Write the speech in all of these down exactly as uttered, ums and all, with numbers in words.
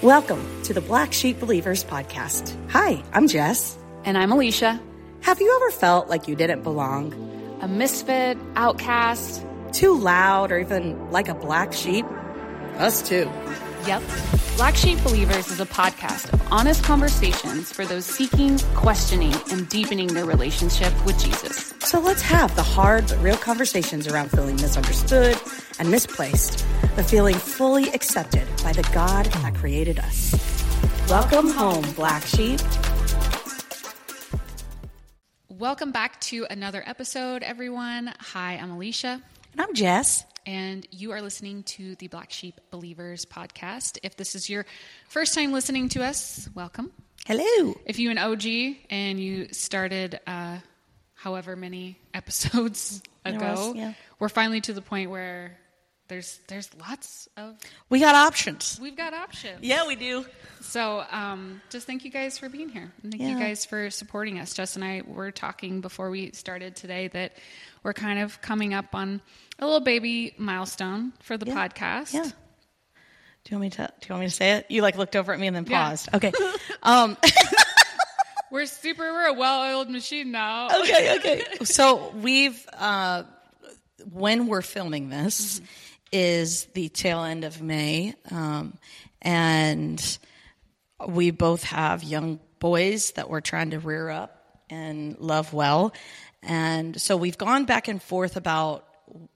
Welcome to the Black Sheep Believers podcast. Hi, I'm Jess. And I'm Alicia. Have you ever felt like you didn't belong? A misfit, outcast. Too loud, or even like a black sheep? Us too. Yep. Black Sheep Believers is a podcast of honest conversations for those seeking, questioning, and deepening their relationship with Jesus. So let's have the hard but real conversations around feeling misunderstood and misplaced, but feeling fully accepted by the God that created us. Welcome home, Black Sheep. Welcome back to another episode, everyone. Hi, I'm Alicia. And I'm Jess. And you are listening to the Black Sheep Believers podcast. If this is your first time listening to us, welcome. Hello. If you're an O G and you started uh, however many episodes ago, was, yeah. we're finally to the point where there's there's lots of... We got options. We've got options. Yeah, we do. So um, just thank you guys for being here. And thank yeah. you guys for supporting us. Jess and I were talking before we started today that we're kind of coming up on a little baby milestone for the yeah. podcast. Yeah. Do you want me to? Do you want me to say it? You like looked over at me and then paused. Yeah. Okay. um, we're super. We're a well-oiled machine now. Okay. Okay. So we've uh, when we're filming this mm-hmm. is the tail end of May, um, and we both have young boys that we're trying to rear up and love well. And so we've gone back and forth about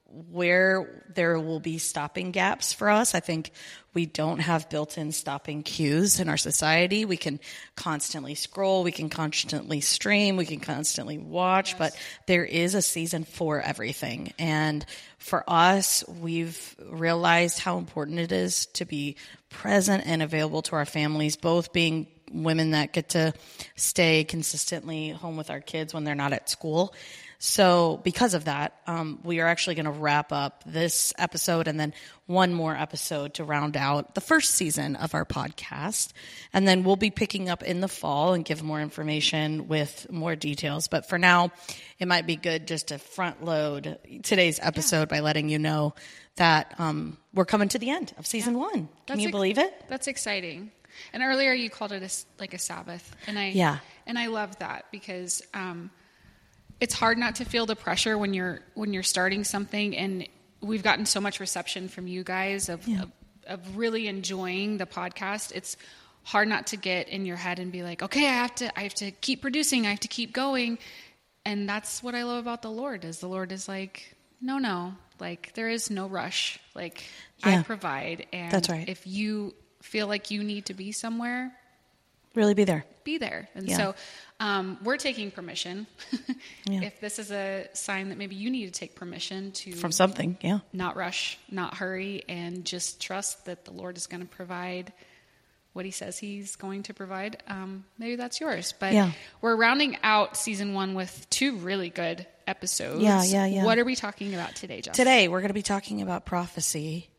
where there will be stopping gaps for us. I think we don't have built-in stopping cues in our society. We can constantly scroll, we can constantly stream, we can constantly watch, yes. but there is a season for everything. And for us, we've realized how important it is to be present and available to our families, both being women that get to stay consistently home with our kids when they're not at school. So because of that, um, we are actually going to wrap up this episode and then one more episode to round out the first season of our podcast. And then we'll be picking up in the fall and give more information with more details. But for now, it might be good just to front load today's episode yeah. by letting you know that um, we're coming to the end of season yeah. one. Can That's you ex- believe it? That's exciting. And earlier you called it a, like a Sabbath. And I, yeah. and I love that because, um, it's hard not to feel the pressure when you're when you're starting something, and we've gotten so much reception from you guys of, yeah. of of really enjoying the podcast. It's hard not to get in your head and be like, okay, I have to I have to keep producing, I have to keep going. And that's what I love about the Lord is the Lord is like, no, no, like there is no rush. Like yeah. I provide, and that's right. if you feel like you need to be somewhere, really be there. Be there. And yeah. so um, we're taking permission. yeah. If this is a sign that maybe you need to take permission to... From something, yeah. Not rush, not hurry, and just trust that the Lord is going to provide what he says he's going to provide, um, maybe that's yours. But yeah. we're rounding out season one with two really good episodes. Yeah, yeah, yeah. What are we talking about today, Josh? Today, we're going to be talking about prophecy.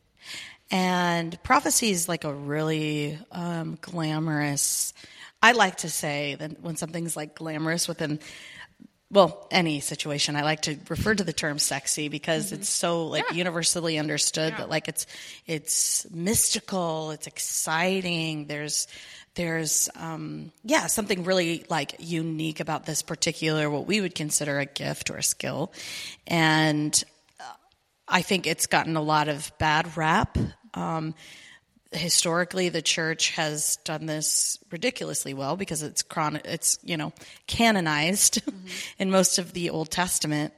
And prophecy is like a really um, glamorous... I like to say that when something's like glamorous within, well, any situation, I like to refer to the term sexy because mm-hmm. it's so like yeah. universally understood yeah. that like it's it's mystical, it's exciting. There's there's um, yeah something really like unique about this particular what we would consider a gift or a skill, and uh, I think it's gotten a lot of bad rap. Um, Historically, the church has done this ridiculously well because it's chron- it's you know canonized mm-hmm. in most of the Old Testament,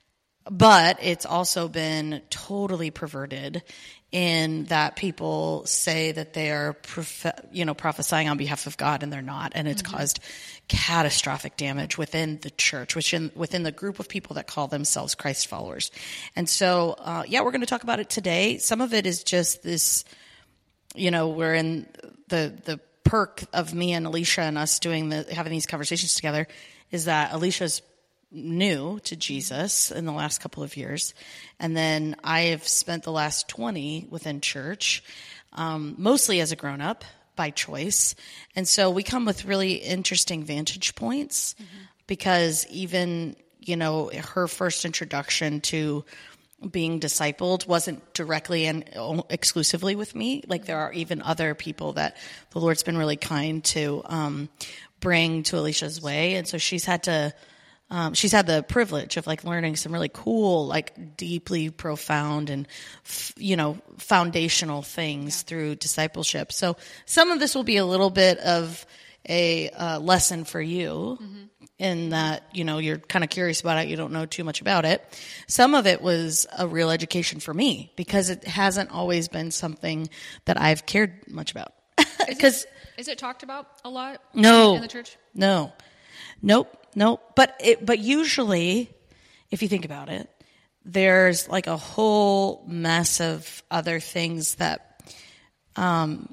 but it's also been totally perverted in that people say that they are prof- you know prophesying on behalf of God and they're not, and it's mm-hmm. caused catastrophic damage within the church, which in within the group of people that call themselves Christ followers. And so, uh, yeah, we're going to talk about it today. Some of it is just this. You know, we're in the the perk of me and Alicia and us doing the having these conversations together is that Alicia's new to Jesus in the last couple of years, and then I have spent the last twenty within church, um, mostly as a grown up by choice, and so we come with really interesting vantage points mm-hmm. because even you know her first introduction to being discipled wasn't directly and exclusively with me. Like there are even other people that the Lord's been really kind to um, bring to Alicia's way. And so she's had to, um, she's had the privilege of like learning some really cool, like deeply profound and, f- you know, foundational things yeah. through discipleship. So some of this will be a little bit of a uh, lesson for you. Mm-hmm. In that, you know, you're kind of curious about it, you don't know too much about it. Some of it was a real education for me because it hasn't always been something that I've cared much about. Because is, is it talked about a lot no, in the church? No, nope, nope. But it, but usually, if you think about it, there's like a whole mess of other things that um,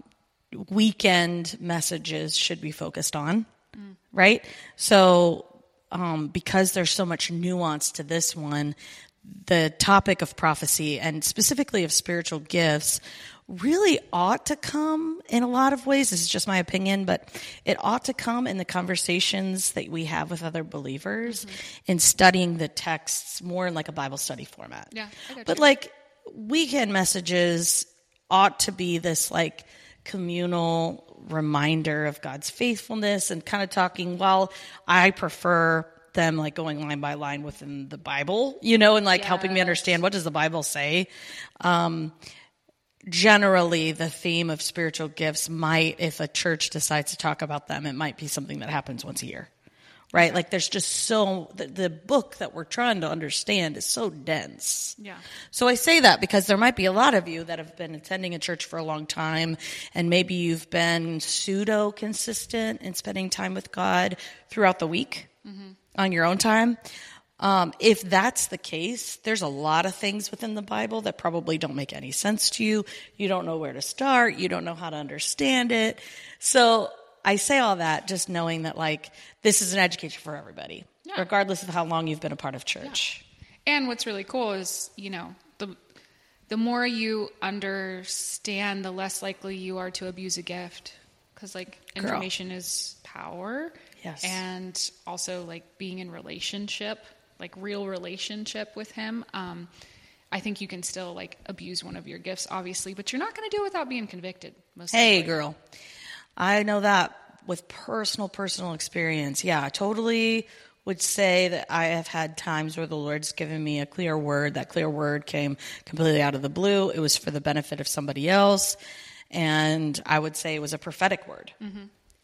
weekend messages should be focused on. Right? So, um, because there's so much nuance to this one, the topic of prophecy and specifically of spiritual gifts really ought to come in a lot of ways. This is just my opinion, but it ought to come in the conversations that we have with other believers mm-hmm. in studying the texts more in like a Bible study format. Yeah, I got but you. like weekend messages ought to be this like communal reminder of God's faithfulness and kind of talking, while I prefer them like going line by line within the Bible, you know, and like yes. helping me understand what does the Bible say. Um, generally the theme of spiritual gifts might, if a church decides to talk about them, it might be something that happens once a year. Right? Like there's just so, the, the book that we're trying to understand is so dense. Yeah. So I say that because there might be a lot of you that have been attending a church for a long time, and maybe you've been pseudo-consistent in spending time with God throughout the week mm-hmm. on your own time. Um, if that's the case, there's a lot of things within the Bible that probably don't make any sense to you. You don't know where to start. You don't know how to understand it. So I say all that just knowing that, like, this is an education for everybody, yeah. regardless of how long you've been a part of church. Yeah. And what's really cool is, you know, the the more you understand, the less likely you are to abuse a gift. Because, like, information Girl. is power. Yes. And also, like, being in relationship, like, real relationship with him. Um, I think you can still, like, abuse one of your gifts, obviously, but you're not going to do it without being convicted. Most hey, likely. girl. I know that with personal, personal experience. Yeah, I totally would say that I have had times where the Lord's given me a clear word. That clear word came completely out of the blue. It was for the benefit of somebody else. And I would say it was a prophetic word. Mm-hmm.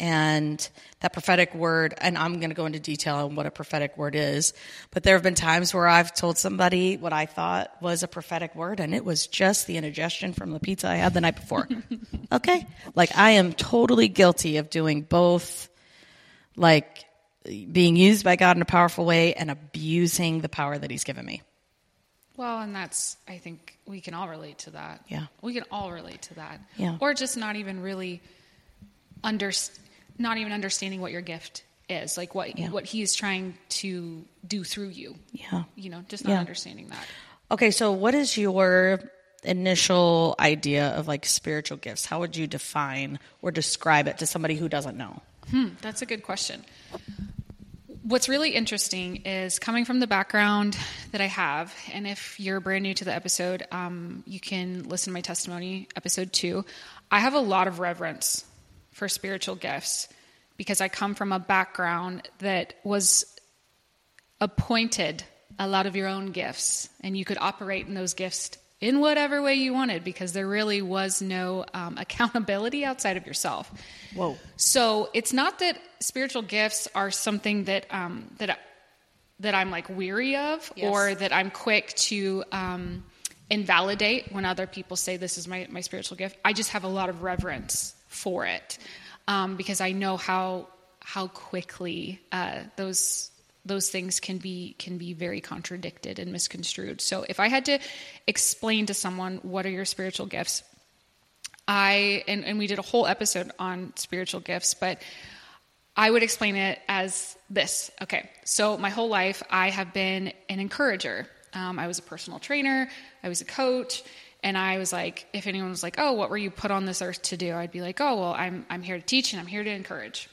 And that prophetic word, and I'm going to go into detail on what a prophetic word is, but there have been times where I've told somebody what I thought was a prophetic word, and it was just the indigestion from the pizza I had the night before. Okay? Like, I am totally guilty of doing both, like, being used by God in a powerful way and abusing the power that he's given me. Well, and that's, I think we can all relate to that. Yeah. We can all relate to that. Yeah. Or just not even really under, not even understanding what your gift is, like what yeah. what he's trying to do through you. Yeah. You know, just not yeah. understanding that. Okay, so what is your initial idea of like spiritual gifts? How would you define or describe it to somebody who doesn't know? Hmm, that's a good question. What's really interesting is coming from the background that I have, and if you're brand new to the episode, um, you can listen to my testimony, episode two. I have a lot of reverence for spiritual gifts because I come from a background that was appointed a lot of your own gifts, and you could operate in those gifts in whatever way you wanted because there really was no um, accountability outside of yourself. Whoa. So it's not that spiritual gifts are something that um, that that I'm like weary of yes. or that I'm quick to um, invalidate when other people say this is my, my spiritual gift. I just have a lot of reverence for it um, because I know how how quickly uh, those those things can be can be very contradicted and misconstrued. So if I had to explain to someone what are your spiritual gifts, I and, and we did a whole episode on spiritual gifts, but I would explain it as this. Okay, so my whole life I have been an encourager. Um, I was a personal trainer. I was a coach. And I was like, if anyone was like, oh, what were you put on this earth to do? I'd be like, oh, well, I'm I'm here to teach and I'm here to encourage.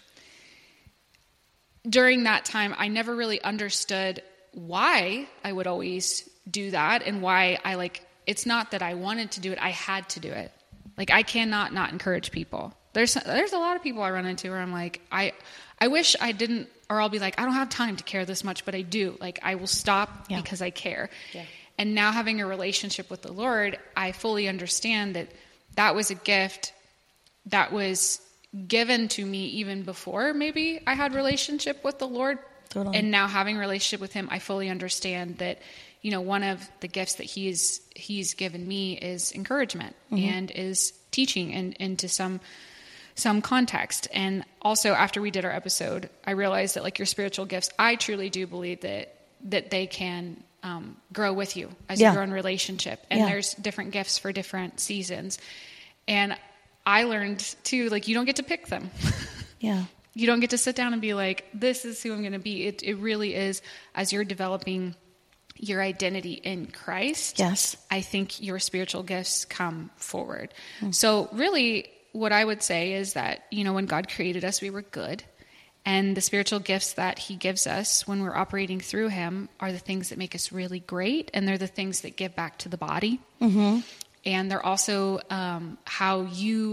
During that time, I never really understood why I would always do that and why I like, it's not that I wanted to do it. I had to do it. Like I cannot not encourage people. There's, there's a lot of people I run into where I'm like, I, I wish I didn't, or I'll be like, I don't have time to care this much, but I do. Like I will stop yeah. because I care. Yeah. And now having a relationship with the Lord, I fully understand that that was a gift that was given to me even before maybe I had relationship with the Lord. Totally. And now having a relationship with him, I fully understand that, you know, one of the gifts that he's, he's given me is encouragement mm-hmm. and is teaching and into some, some context. And also after we did our episode, I realized that like your spiritual gifts, I truly do believe that, that they can um, grow with you as yeah. you grow in relationship. And yeah. there's different gifts for different seasons. And I learned too, like you don't get to pick them. Yeah. You don't get to sit down and be like, this is who I'm going to be. It, it really is as you're developing your identity in Christ. Yes. I think your spiritual gifts come forward. Mm. So really what I would say is that, you know, when God created us, we were good. And the spiritual gifts that he gives us when we're operating through him are the things that make us really great. And they're the things that give back to the body. Mm-hmm. And they're also um, how you,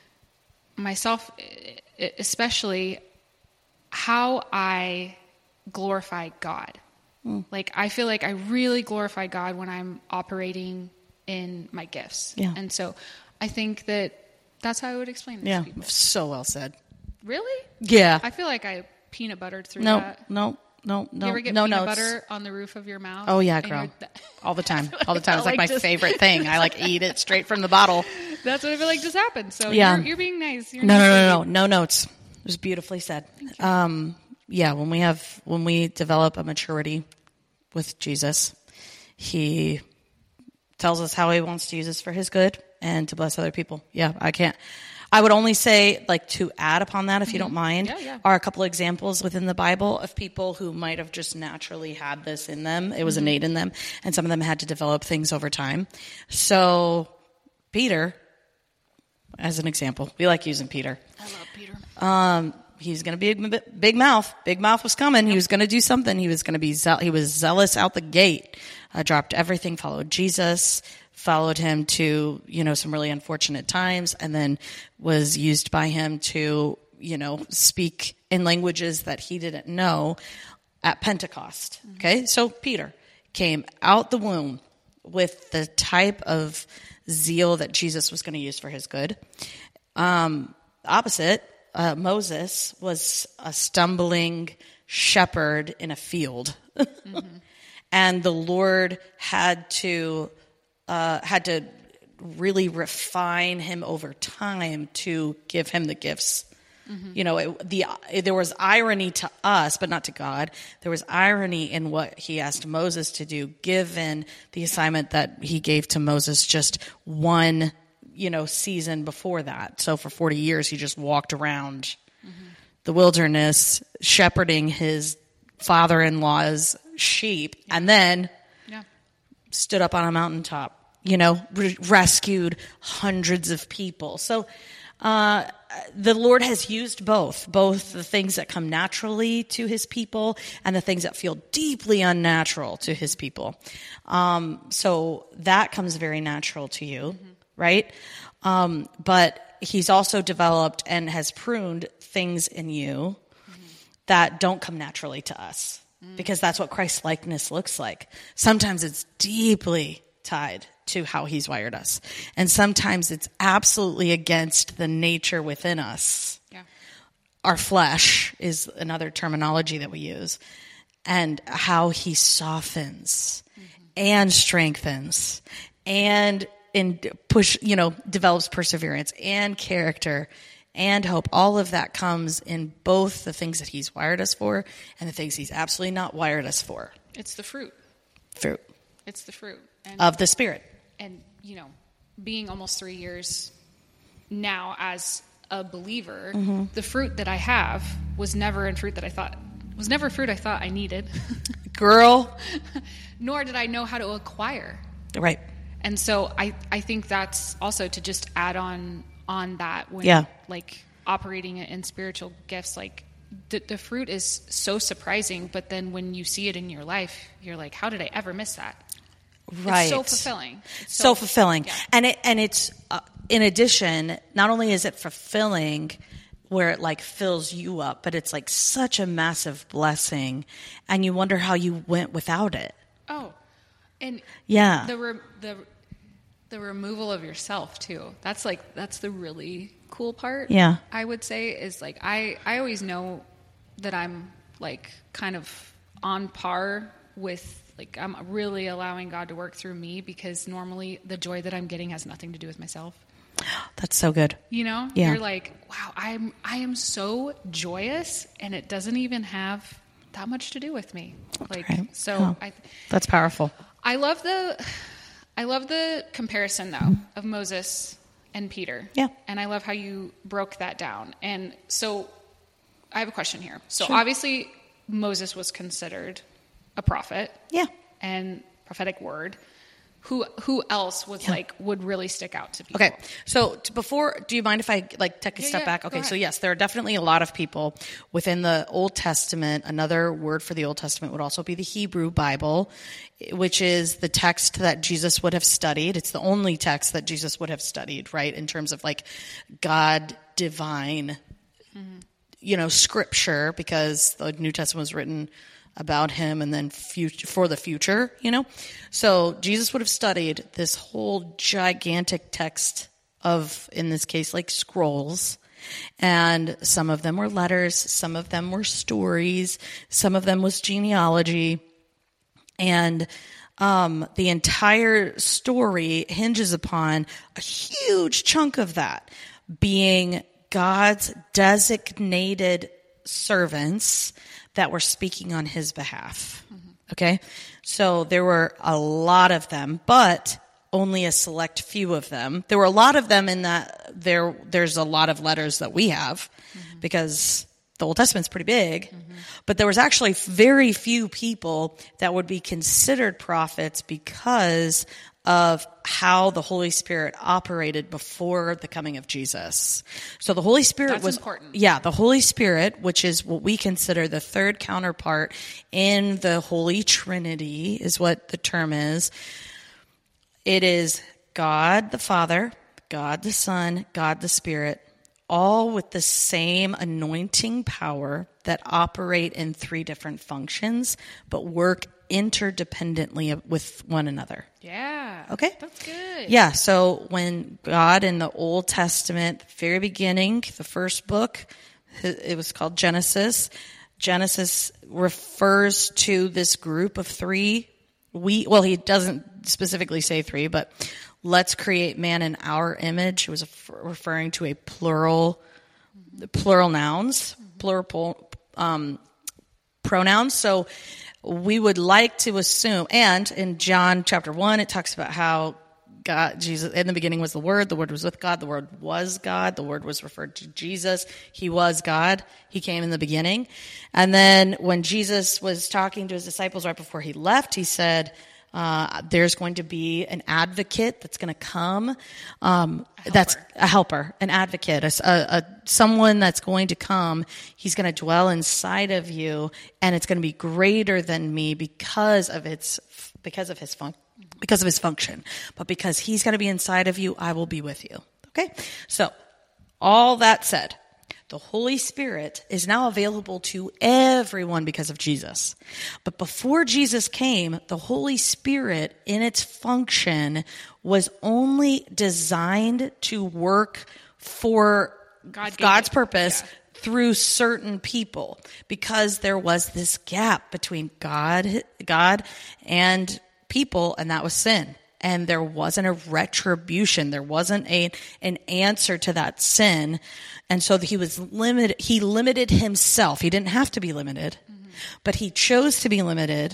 myself especially, how I glorify God. Mm. Like, I feel like I really glorify God when I'm operating in my gifts. Yeah. And so I think that that's how I would explain it yeah. to people. So well said. Really? Yeah. I feel like I peanut buttered through no, that. No, no, no, you ever get no peanut notes. butter on the roof of your mouth? Oh yeah, girl. Th- all the time. All the time. It's like, like my just... favorite thing. I like eat it straight from the bottle. That's what I feel like just happened. So yeah. you're, you're being nice. You're no, nice no, no, no, no notes. It was beautifully said. Um, yeah, when we have, when we develop a maturity with Jesus, he tells us how he wants to use us for his good and to bless other people. Yeah, I can't. I would only say, like, to add upon that, if mm-hmm. you don't mind, yeah, yeah. are a couple of examples within the Bible of people who might have just naturally had this in them. It was mm-hmm. innate in them, and some of them had to develop things over time. So, Peter, as an example, we like using Peter. I love Peter. Um, he's going to be a big, big mouth. Big mouth was coming. He was going to do something. He was going to be, ze- he was zealous out the gate. Uh, dropped everything, followed Jesus, followed him to, you know, some really unfortunate times, and then was used by him to, you know, speak in languages that he didn't know at Pentecost. Mm-hmm. Okay. So Peter came out the womb with the type of zeal that Jesus was going to use for his good. Um, opposite, uh, Moses was a stumbling shepherd in a field. Mm-hmm. And the Lord had to uh, had to really refine him over time to give him the gifts. Mm-hmm. You know, it, the it, there was irony to us, but not to God. There was irony in what he asked Moses to do, given the assignment that he gave to Moses just one, you know, season before that. So for forty years, he just walked around mm-hmm. the wilderness, shepherding his father-in-law's sheep, yeah. and then yeah. stood up on a mountaintop, you know, re- rescued hundreds of people. So uh, the Lord has used both, both the things that come naturally to his people and the things that feel deeply unnatural to his people. Um, so that comes very natural to you, mm-hmm. right? Um, but he's also developed and has pruned things in you mm-hmm. that don't come naturally to us. Because that's what Christ-likeness looks like. Sometimes it's deeply tied to how he's wired us. And sometimes it's absolutely against the nature within us. Yeah. Our flesh is another terminology that we use. And how he softens mm-hmm. and strengthens and in push, you know, develops perseverance and character and hope. All of that comes in both the things that he's wired us for and the things he's absolutely not wired us for. It's the fruit. Fruit. It's the fruit. And, of the Spirit. And, you know, being almost three years now as a believer, mm-hmm. the fruit that I have was never in fruit that I thought, was never fruit I thought I needed. Girl. Nor did I know how to acquire. Right. And so I, I think that's also to just add on on that when yeah. like operating in spiritual gifts, like the, the fruit is so surprising, but then when you see it in your life, you're like, how did I ever miss that? Right. It's so fulfilling. It's So fulfilling. Yeah. And it, and it's, uh, in addition, not only is it fulfilling where it like fills you up, but it's like such a massive blessing and you wonder how you went without it. Oh, and Yeah. the, re- the, the removal of yourself too. That's like, that's the really cool part. Yeah. I would say is like, I, I always know that I'm like kind of on par with, like, I'm really allowing God to work through me, because normally the joy that I'm getting has nothing to do with myself. That's so good. You know, Yeah. you're like, wow, I'm, I am so joyous, and it doesn't even have that much to do with me. Like, Right. so Oh, I, that's powerful. I love the, I love the comparison though of Moses and Peter. Yeah. And I love how you broke that down. And so I have a question here. So Sure. obviously Moses was considered a prophet. Yeah. And prophetic word. Who who else was Yeah. like would really stick out to people? Okay. So to before, do you mind if I like take a Yeah, step yeah, back? go Okay. So ahead. yes, there are definitely a lot of people within the Old Testament. Another word for the Old Testament would also be the Hebrew Bible, which is the text that Jesus would have studied. It's the only text that Jesus would have studied, right? In terms of like God divine, mm-hmm. you know, scripture, because the New Testament was written about him and then future, for the future, you know? So Jesus would have studied this whole gigantic text of, in this case, like scrolls. And some of them were letters, some of them were stories, some of them was genealogy. And um, the entire story hinges upon a huge chunk of that being God's designated servants that were speaking on his behalf. Mm-hmm. Okay? So there were a lot of them, but only a select few of them. There were a lot of them in that there, there's a lot of letters that we have mm-hmm. because the Old Testament's pretty big, mm-hmm. but there was actually very few people that would be considered prophets because of how the Holy Spirit operated before the coming of Jesus. So the Holy Spirit That's was important. Yeah, the Holy Spirit, which is what we consider the third counterpart in the Holy Trinity, is what the term is. It is God the Father, God the Son, God the Spirit, all with the same anointing power that operate in three different functions, but work interdependently with one another. Yeah. Okay. That's good. Yeah. So when God in the Old Testament, the very beginning, the first book, it was called Genesis. Genesis refers to this group of three. We, well, he doesn't specifically say three, but let's create man in our image. It was referring to a plural, plural nouns, plural um, pronouns. So we would like to assume, and in John chapter one, it talks about how God, Jesus, in the beginning was the Word, the Word was with God, the Word was God, the Word was referred to Jesus, He was God, He came in the beginning. And then when Jesus was talking to His disciples right before He left, He said, uh, there's going to be an advocate that's going to come, um, a that's a helper, an advocate, a, a, a someone that's going to come. He's going to dwell inside of you, and it's going to be greater than me because of its, because of his fun, because of his function. But because he's going to be inside of you, I will be with you. Okay? So, all that said, the Holy Spirit is now available to everyone because of Jesus. But before Jesus came, the Holy Spirit in its function was only designed to work for God God's it. purpose Yeah. through certain people, because there was this gap between God, God and people, and that was sin. And there wasn't a retribution. There wasn't a, an answer to that sin. And so he was limited. He limited himself. He didn't have to be limited, mm-hmm. but he chose to be limited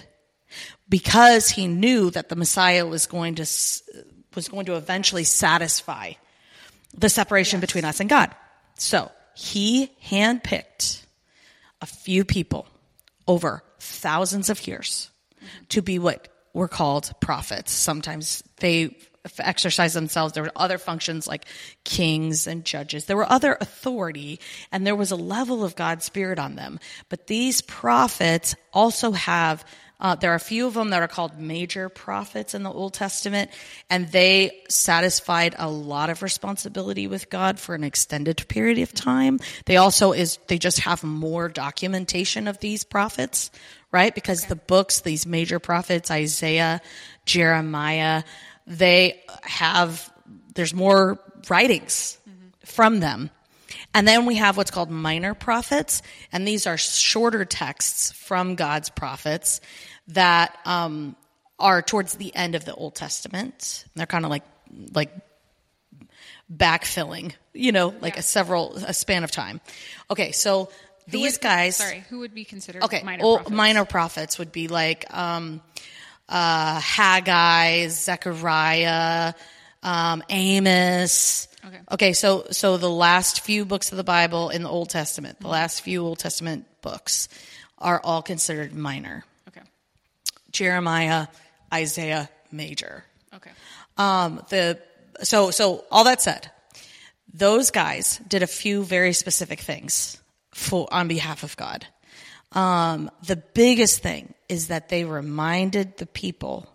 because he knew that the Messiah was going to, was going to eventually satisfy the separation yes. between us and God. So he handpicked a few people over thousands of years mm-hmm. to be what were called prophets. Sometimes they exercise themselves. There were other functions like kings and judges. There were other authority, and there was a level of God's Spirit on them. But these prophets also have Uh, there are a few of them that are called major prophets in the Old Testament, and they satisfied a lot of responsibility with God for an extended period of time. They also is they just have more documentation of these prophets, right? Because okay. the books, these major prophets, Isaiah, Jeremiah, they have, there's more writings mm-hmm. from them. And then we have what's called minor prophets, and these are shorter texts from God's prophets that um, are towards the end of the Old Testament. They're kind of like like backfilling, you know, like yeah. a several a span of time. Okay, so who these would, guys. Sorry, who would be considered okay, minor old, prophets? Minor prophets would be like um, uh, Haggai, Zechariah, um, Amos. Okay. Okay, so so the last few books of the Bible in the Old Testament, the last few Old Testament books are all considered minor. Okay. Jeremiah, Isaiah, major. Okay. Um, the so so all that said, those guys did a few very specific things for on behalf of God. Um, the biggest thing is that they reminded the people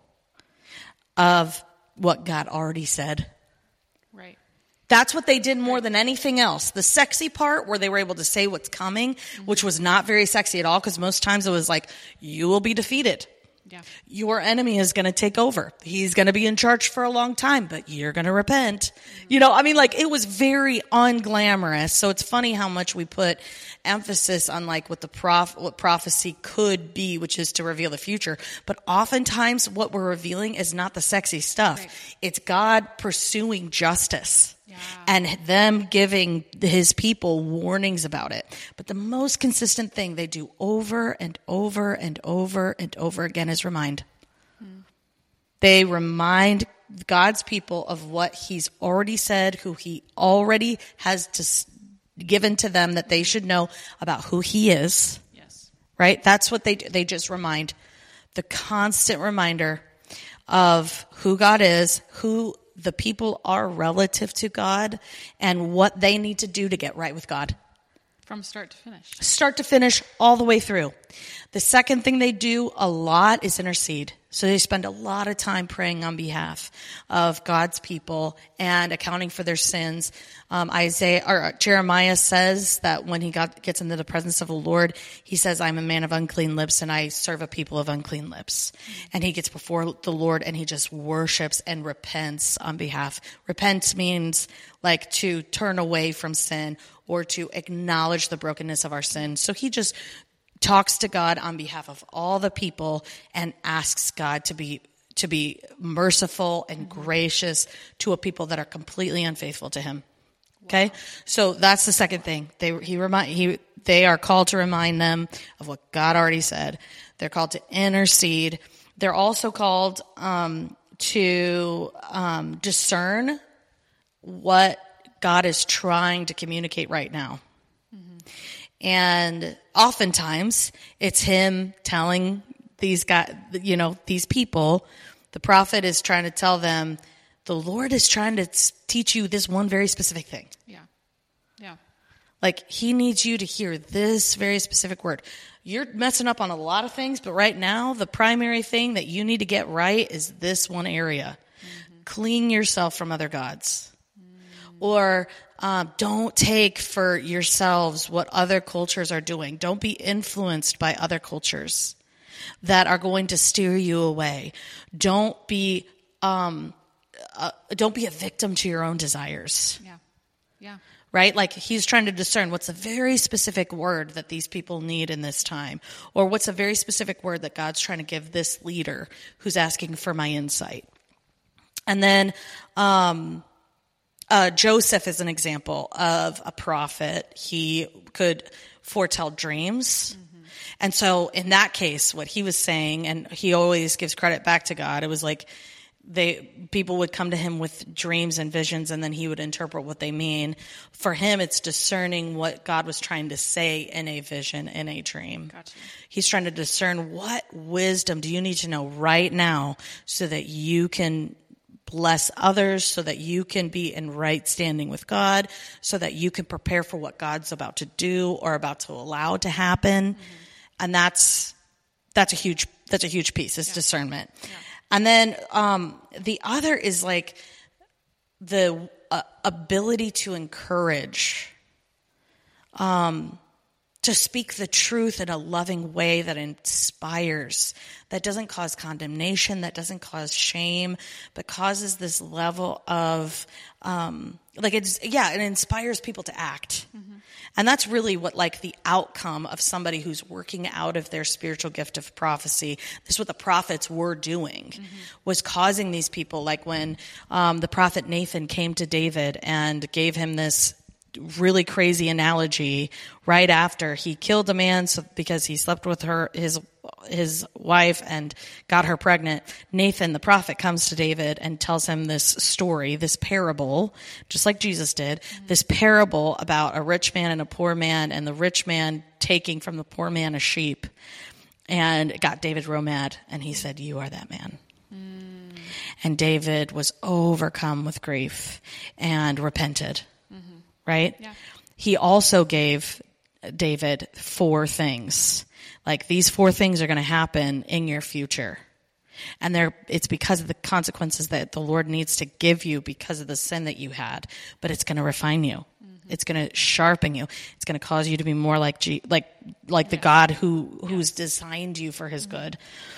of what God already said. Right. That's what they did more than anything else. The sexy part where they were able to say what's coming, mm-hmm. which was not very sexy at all, because most times it was like, you will be defeated. Yeah. Your enemy is going to take over. He's going to be in charge for a long time, but you're going to repent. Mm-hmm. You know, I mean, like, it was very unglamorous. So it's funny how much we put emphasis on like what the prof, what prophecy could be, which is to reveal the future. But oftentimes what we're revealing is not the sexy stuff. Right. It's God pursuing justice. Yeah. And them giving his people warnings about it. But the most consistent thing they do over and over and over and over again is remind. Hmm. They remind God's people of what he's already said, who he already has to, given to them that they should know about who he is. Yes. Right? That's what they do. They just remind. The constant reminder of who God is, who the people are relative to God, and what they need to do to get right with God. From start to finish. Start to finish, all the way through. The second thing they do a lot is intercede. So they spend a lot of time praying on behalf of God's people and accounting for their sins. Um, Isaiah or Jeremiah says that when he got, gets into the presence of the Lord, he says, I'm a man of unclean lips and I serve a people of unclean lips. And he gets before the Lord and he just worships and repents on behalf. Repent means like to turn away from sin or to acknowledge the brokenness of our sin. So he just talks to God on behalf of all the people and asks God to be to be merciful and gracious to a people that are completely unfaithful to him. Okay? Wow. So that's the second thing. They he remind he they are called to remind them of what God already said. They're called to intercede. They're also called um, to um, discern what God is trying to communicate right now. Mm-hmm. And oftentimes it's him telling these guys, you know, these people, the prophet is trying to tell them, the Lord is trying to teach you this one very specific thing. Yeah. Yeah. Like he needs you to hear this very specific word. You're messing up on a lot of things, but right now the primary thing that you need to get right is this one area. Mm-hmm. Clean yourself from other gods. Or um, don't take for yourselves what other cultures are doing. Don't be influenced by other cultures that are going to steer you away. Don't be um, uh, don't be a victim to your own desires. Yeah, yeah. Right? Like he's trying to discern what's a very specific word that these people need in this time, or what's a very specific word that God's trying to give this leader who's asking for my insight. And then. Um, Uh, Joseph is an example of a prophet. He could foretell dreams. Mm-hmm. And so in that case, what he was saying, and he always gives credit back to God, it was like they people would come to him with dreams and visions, and then he would interpret what they mean. For him, it's discerning what God was trying to say in a vision, in a dream. Gotcha. He's trying to discern what wisdom do you need to know right now so that you can bless others, so that you can be in right standing with God, so that you can prepare for what God's about to do or about to allow to happen. Mm-hmm. And that's that's a huge, that's a huge piece is yeah. discernment. Yeah. And then, um, the other is like the uh, ability to encourage, um, to speak the truth in a loving way that inspires, that doesn't cause condemnation, that doesn't cause shame, but causes this level of, um, like it's, yeah, it inspires people to act. Mm-hmm. And that's really what, like, the outcome of somebody who's working out of their spiritual gift of prophecy. This is what the prophets were doing, mm-hmm. was causing these people, like when, um, the prophet Nathan came to David and gave him this really crazy analogy right after he killed a man so, because he slept with her, his, his wife and got her pregnant. Nathan, the prophet, comes to David and tells him this story, this parable, just like Jesus did, mm-hmm. this parable about a rich man and a poor man, and the rich man taking from the poor man a sheep. And it got David real mad, and he said, "You are that man." Mm. And David was overcome with grief and repented. Right? Yeah. He also gave David four things. Like, these four things are going to happen in your future. And they're, it's because of the consequences that the Lord needs to give you because of the sin that you had. But it's going to refine you. Mm-hmm. It's going to sharpen you. It's going to cause you to be more like G, like like the yeah. God who who's yes. designed you for his mm-hmm. good.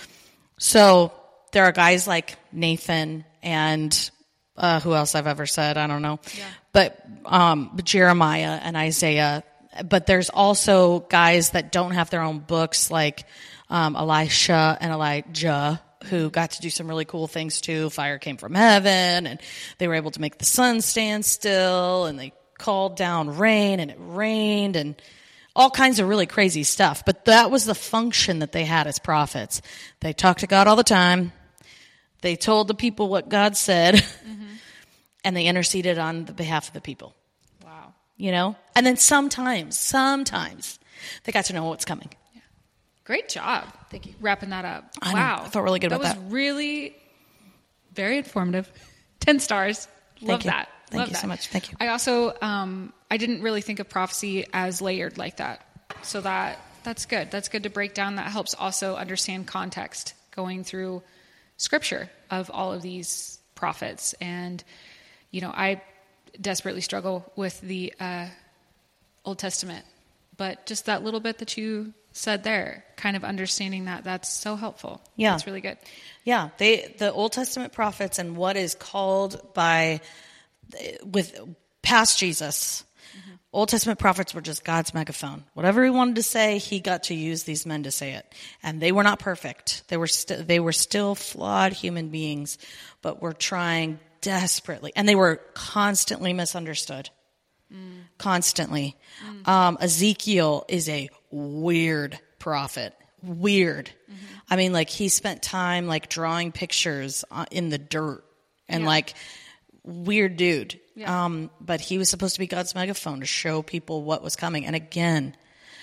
So there are guys like Nathan and uh, who else I've ever said, I don't know. Yeah. But um, Jeremiah and Isaiah. But there's also guys that don't have their own books, like um, Elisha and Elijah, who got to do some really cool things too. Fire came from heaven, and they were able to make the sun stand still, and they called down rain, and it rained, and all kinds of really crazy stuff. But that was the function that they had as prophets. They talked to God all the time. They told the people what God said, mm-hmm. and they interceded on the behalf of the people. Wow. You know? And then sometimes, sometimes, they got to know what's coming. Yeah. Great job. Thank you. Wrapping that up. I wow. know. I felt really good that about that. That was really very informative. Ten stars. Thank Love you. that. Thank Love you that. so much. Thank you. I also, um, I didn't really think of prophecy as layered like that. So that that's good. That's good to break down. That helps also understand context going through scripture of all of these prophets. And, you know, I desperately struggle with the uh, Old Testament, but just that little bit that you said there, kind of understanding that, that's so helpful. Yeah. That's really good. Yeah. They, the Old Testament prophets and what is called by, with past Jesus, mm-hmm. Old Testament prophets were just God's megaphone. Whatever he wanted to say, he got to use these men to say it. And they were not perfect. They were st- they were still flawed human beings, but were trying desperately. And they were constantly misunderstood. Mm. Constantly. Mm. Um, Ezekiel is a weird prophet. Weird. Mm-hmm. I mean, like, he spent time, like, drawing pictures in the dirt. And, yeah. like, weird dude. Yeah. Um, but he was supposed to be God's megaphone to show people what was coming. And again,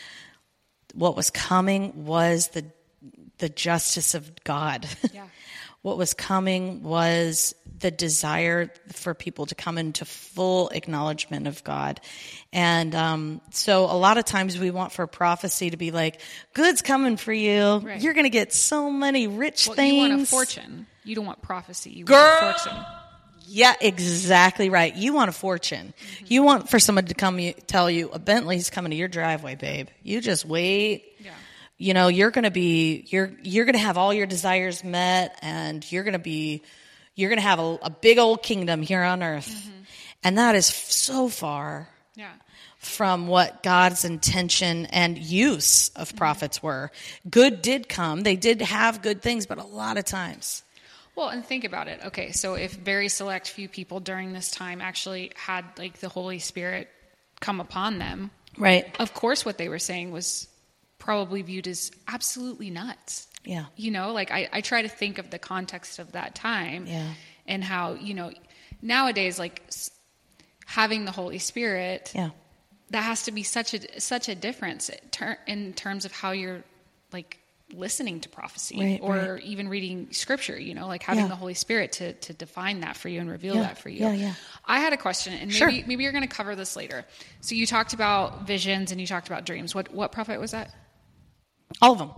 what was coming was the the justice of God. Yeah. What was coming was the desire for people to come into full acknowledgement of God. And um, so a lot of times we want for prophecy to be like, good's coming for you. Right. You're going to get so many rich well, things. You want a fortune. You don't want prophecy. You Girl! want a fortune. Yeah, exactly right. You want a fortune. Mm-hmm. You want for somebody to come you, tell you, a Bentley's coming to your driveway, babe. You just wait. Yeah. You know, you're going to be, you're, you're going to have all your desires met, and you're going to be, you're going to have a, a big old kingdom here on earth. Mm-hmm. And that is so far yeah. from what God's intention and use of mm-hmm. prophets were. Good did come. They did have good things, but a lot of times. Well, and think about it. Okay, so if very select few people during this time actually had, like, the Holy Spirit come upon them, right? Of course, what they were saying was probably viewed as absolutely nuts. Yeah. You know, like, I, I try to think of the context of that time. Yeah. And how, you know, nowadays, like, having the Holy Spirit, yeah, that has to be such a such a difference in terms of how you're, like, listening to prophecy, right, or right. even reading scripture, you know, like having yeah. the Holy Spirit to, to define that for you and reveal yeah. that for you. Yeah, yeah. I had a question, and maybe sure. maybe you're going to cover this later. So you talked about visions and you talked about dreams. What what prophet was that? All of them.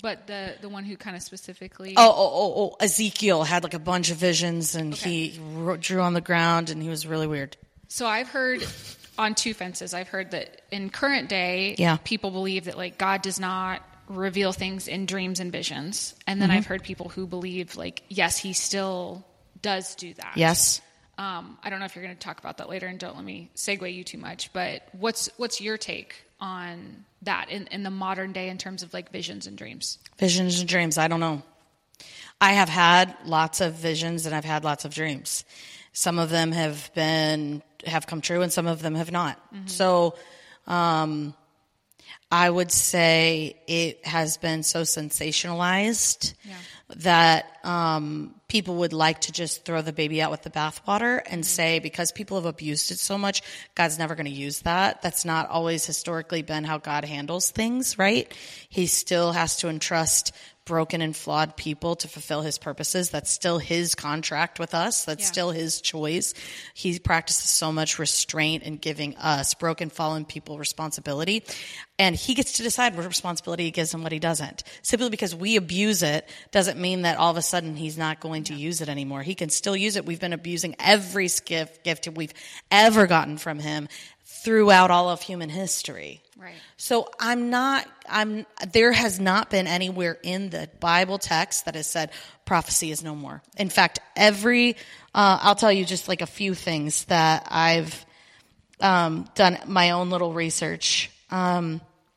But the, the one who kind of specifically... Oh, oh, oh, oh, Ezekiel had like a bunch of visions, and okay. he wrote, drew on the ground, and he was really weird. So I've heard on two fences. I've heard that in current day, yeah. people believe that like God does not reveal things in dreams and visions. And then mm-hmm. I've heard people who believe like, yes, he still does do that. Yes. Um, I don't know if you're going to talk about that later, and don't let me segue you too much, but what's what's your take on that in, in the modern day in terms of like visions and dreams? Visions and dreams, I don't know. I have had lots of visions and I've had lots of dreams. Some of them have been have come true and some of them have not. Mm-hmm. So um, I would say it has been so sensationalized yeah. that um, people would like to just throw the baby out with the bathwater and mm-hmm. say, because people have abused it so much, God's never going to use that. That's not always historically been how God handles things, right? He still has to entrust broken and flawed people to fulfill his purposes. That's still his contract with us. That's yeah. still his choice. He practices so much restraint in giving us broken, fallen people responsibility. And he gets to decide what responsibility he gives and what he doesn't. Simply because we abuse it doesn't mean that all of a sudden he's not going to yeah. use it anymore. He can still use it. We've been abusing every gift, gift we've ever gotten from him throughout all of human history. Right. So I'm not, I'm, there has not been anywhere in the Bible text that has said prophecy is no more. In fact, every, uh, I'll tell you just like a few things that I've, um, done my own little research. Um,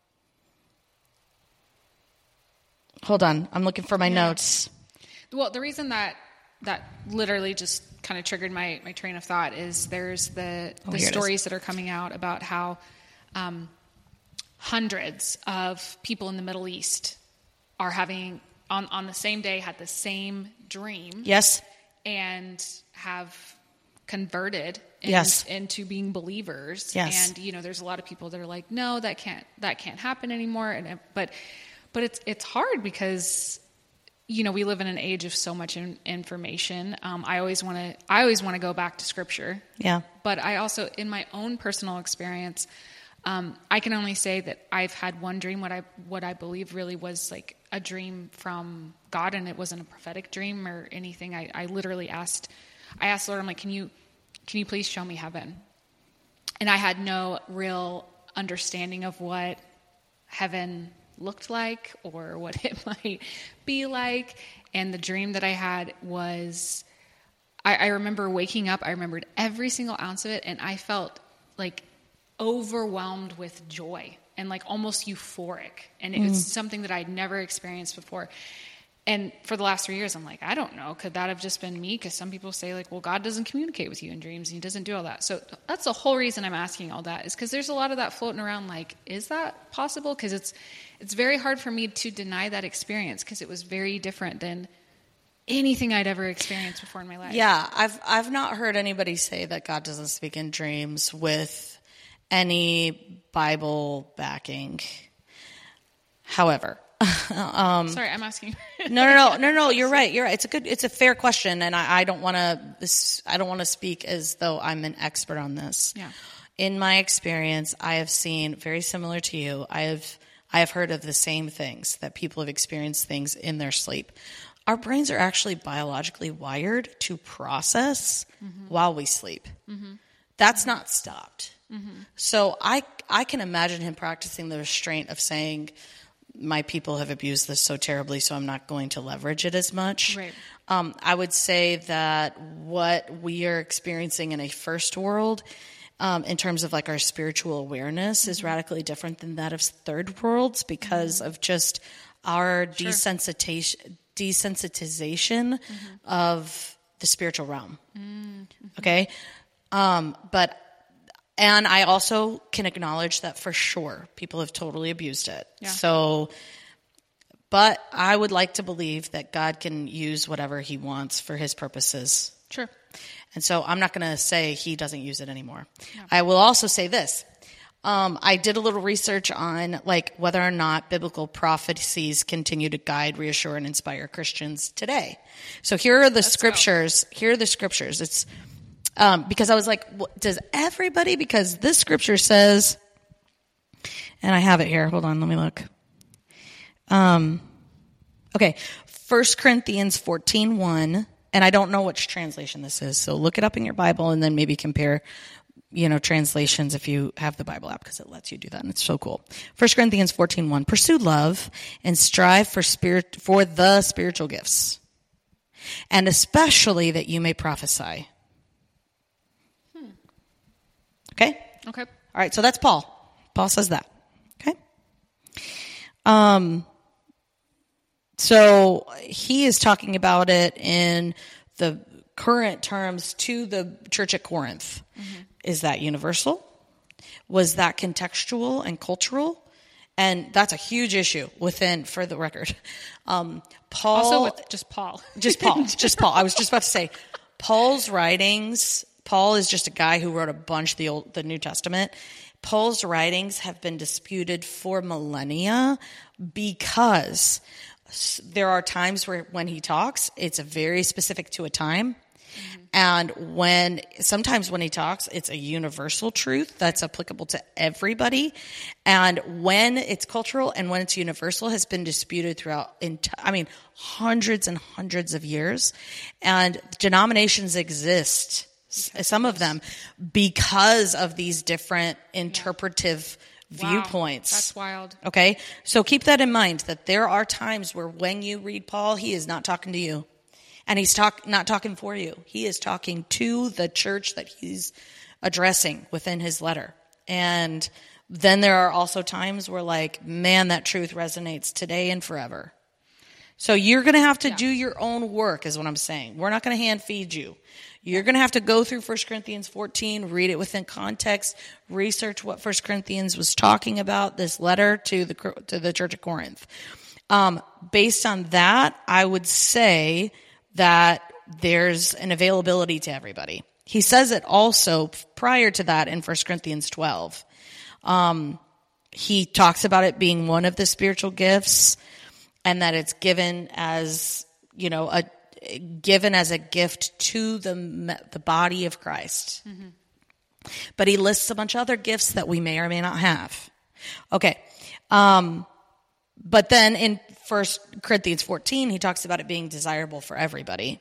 hold on. I'm looking for my yeah. notes. Well, the reason that, that literally just kind of triggered my, my train of thought is there's the, oh, the stories that are coming out about how, um, hundreds of people in the Middle East are having, on, on the same day, had the same dream. Yes. And have converted in, yes. into being believers. Yes. And, you know, there's a lot of people that are like, no, that can't, that can't happen anymore. And, but, but it's, it's hard because, you know, we live in an age of so much in, information. Um, I always want to, I always want to go back to scripture. Yeah. But I also, in my own personal experience, Um, I can only say that I've had one dream, what I what I believe really was like a dream from God, and it wasn't a prophetic dream or anything. I, I literally asked, I asked the Lord, I'm like, can you, can you please show me heaven? And I had no real understanding of what heaven looked like or what it might be like. And the dream that I had was, I, I remember waking up, I remembered every single ounce of it, and I felt like overwhelmed with joy and like almost euphoric. And it mm. was something that I'd never experienced before. And for the last three years, I'm like, I don't know. Could that have just been me? Because some people say like, well, God doesn't communicate with you in dreams and he doesn't do all that. So that's the whole reason I'm asking all that, is because there's a lot of that floating around. Like, is that possible? Because it's, it's very hard for me to deny that experience because it was very different than anything I'd ever experienced before in my life. Yeah. I've, I've not heard anybody say that God doesn't speak in dreams with any Bible backing. However, um, sorry, I'm asking. no, no, no, no, no. You're right. You're right. It's a good, it's a fair question, and I, I don't want to. This, I don't want to speak as though I'm an expert on this. Yeah. In my experience, I have seen very similar to you. I have, I have heard of the same things, that people have experienced things in their sleep. Our brains are actually biologically wired to process mm-hmm. while we sleep. Mm-hmm. That's not stopped. Mm-hmm. So I I can imagine him practicing the restraint of saying, my people have abused this so terribly, so I'm not going to leverage it as much. Right. Um, I would say that what we are experiencing in a first world, um, in terms of like our spiritual awareness, mm-hmm. is radically different than that of third worlds because mm-hmm. of just our sure. desensitization, desensitization mm-hmm. of the spiritual realm. Mm-hmm. Okay? Um, but, and I also can acknowledge that for sure people have totally abused it. Yeah. So, but I would like to believe that God can use whatever he wants for his purposes. Sure. And so I'm not going to say he doesn't use it anymore. Yeah. I will also say this. Um, I did a little research on like whether or not biblical prophecies continue to guide, reassure, and inspire Christians today. So here are the Let's scriptures. Go. Here are the scriptures. It's, Um, because I was like, what, does everybody, because this scripture says, and I have it here. Hold on. Let me look. Um, Okay, First Corinthians fourteen one, and I don't know which translation this is, so look it up in your Bible and then maybe compare, you know, translations if you have the Bible app, because it lets you do that, and it's so cool. First Corinthians fourteen one, pursue love and strive for spirit for the spiritual gifts, and especially that you may prophesy. Hmm. Okay? Okay. All right, so that's Paul. Paul says that. Okay? Um. So he is talking about it in the current terms to the church at Corinth. Mm-hmm. Is that universal? Was that contextual and cultural? And that's a huge issue within, for the record. Um, Paul. Also with just Paul. Just Paul. Just Paul. I was just about to say, Paul's writings, Paul is just a guy who wrote a bunch of the Old, the New Testament. Paul's writings have been disputed for millennia because there are times where when he talks, it's a very specific to a time. Mm-hmm. And when, sometimes when he talks, it's a universal truth that's applicable to everybody. And when it's cultural and when it's universal has been disputed throughout, I mean, hundreds and hundreds of years. And denominations exist, some of them, because of these different interpretive Wow, viewpoints. That's wild. Okay? So keep that in mind, that there are times where when you read Paul, he is not talking to you. And he's talk, not talking for you. He is talking to the church that he's addressing within his letter. And then there are also times where, like, man, that truth resonates today and forever. So you're going to have to yeah. do your own work, is what I'm saying. We're not going to hand feed you. You're going to have to go through First Corinthians fourteen, read it within context, research what First Corinthians was talking about, this letter to the to the church of Corinth. Um, based on that, I would say that there's an availability to everybody. He says it also prior to that in First Corinthians twelve. Um, he talks about it being one of the spiritual gifts, and that it's given as, you know, a given as a gift to the the body of Christ. Mm-hmm. But he lists a bunch of other gifts that we may or may not have. Okay. Um, but then in First Corinthians fourteen, he talks about it being desirable for everybody.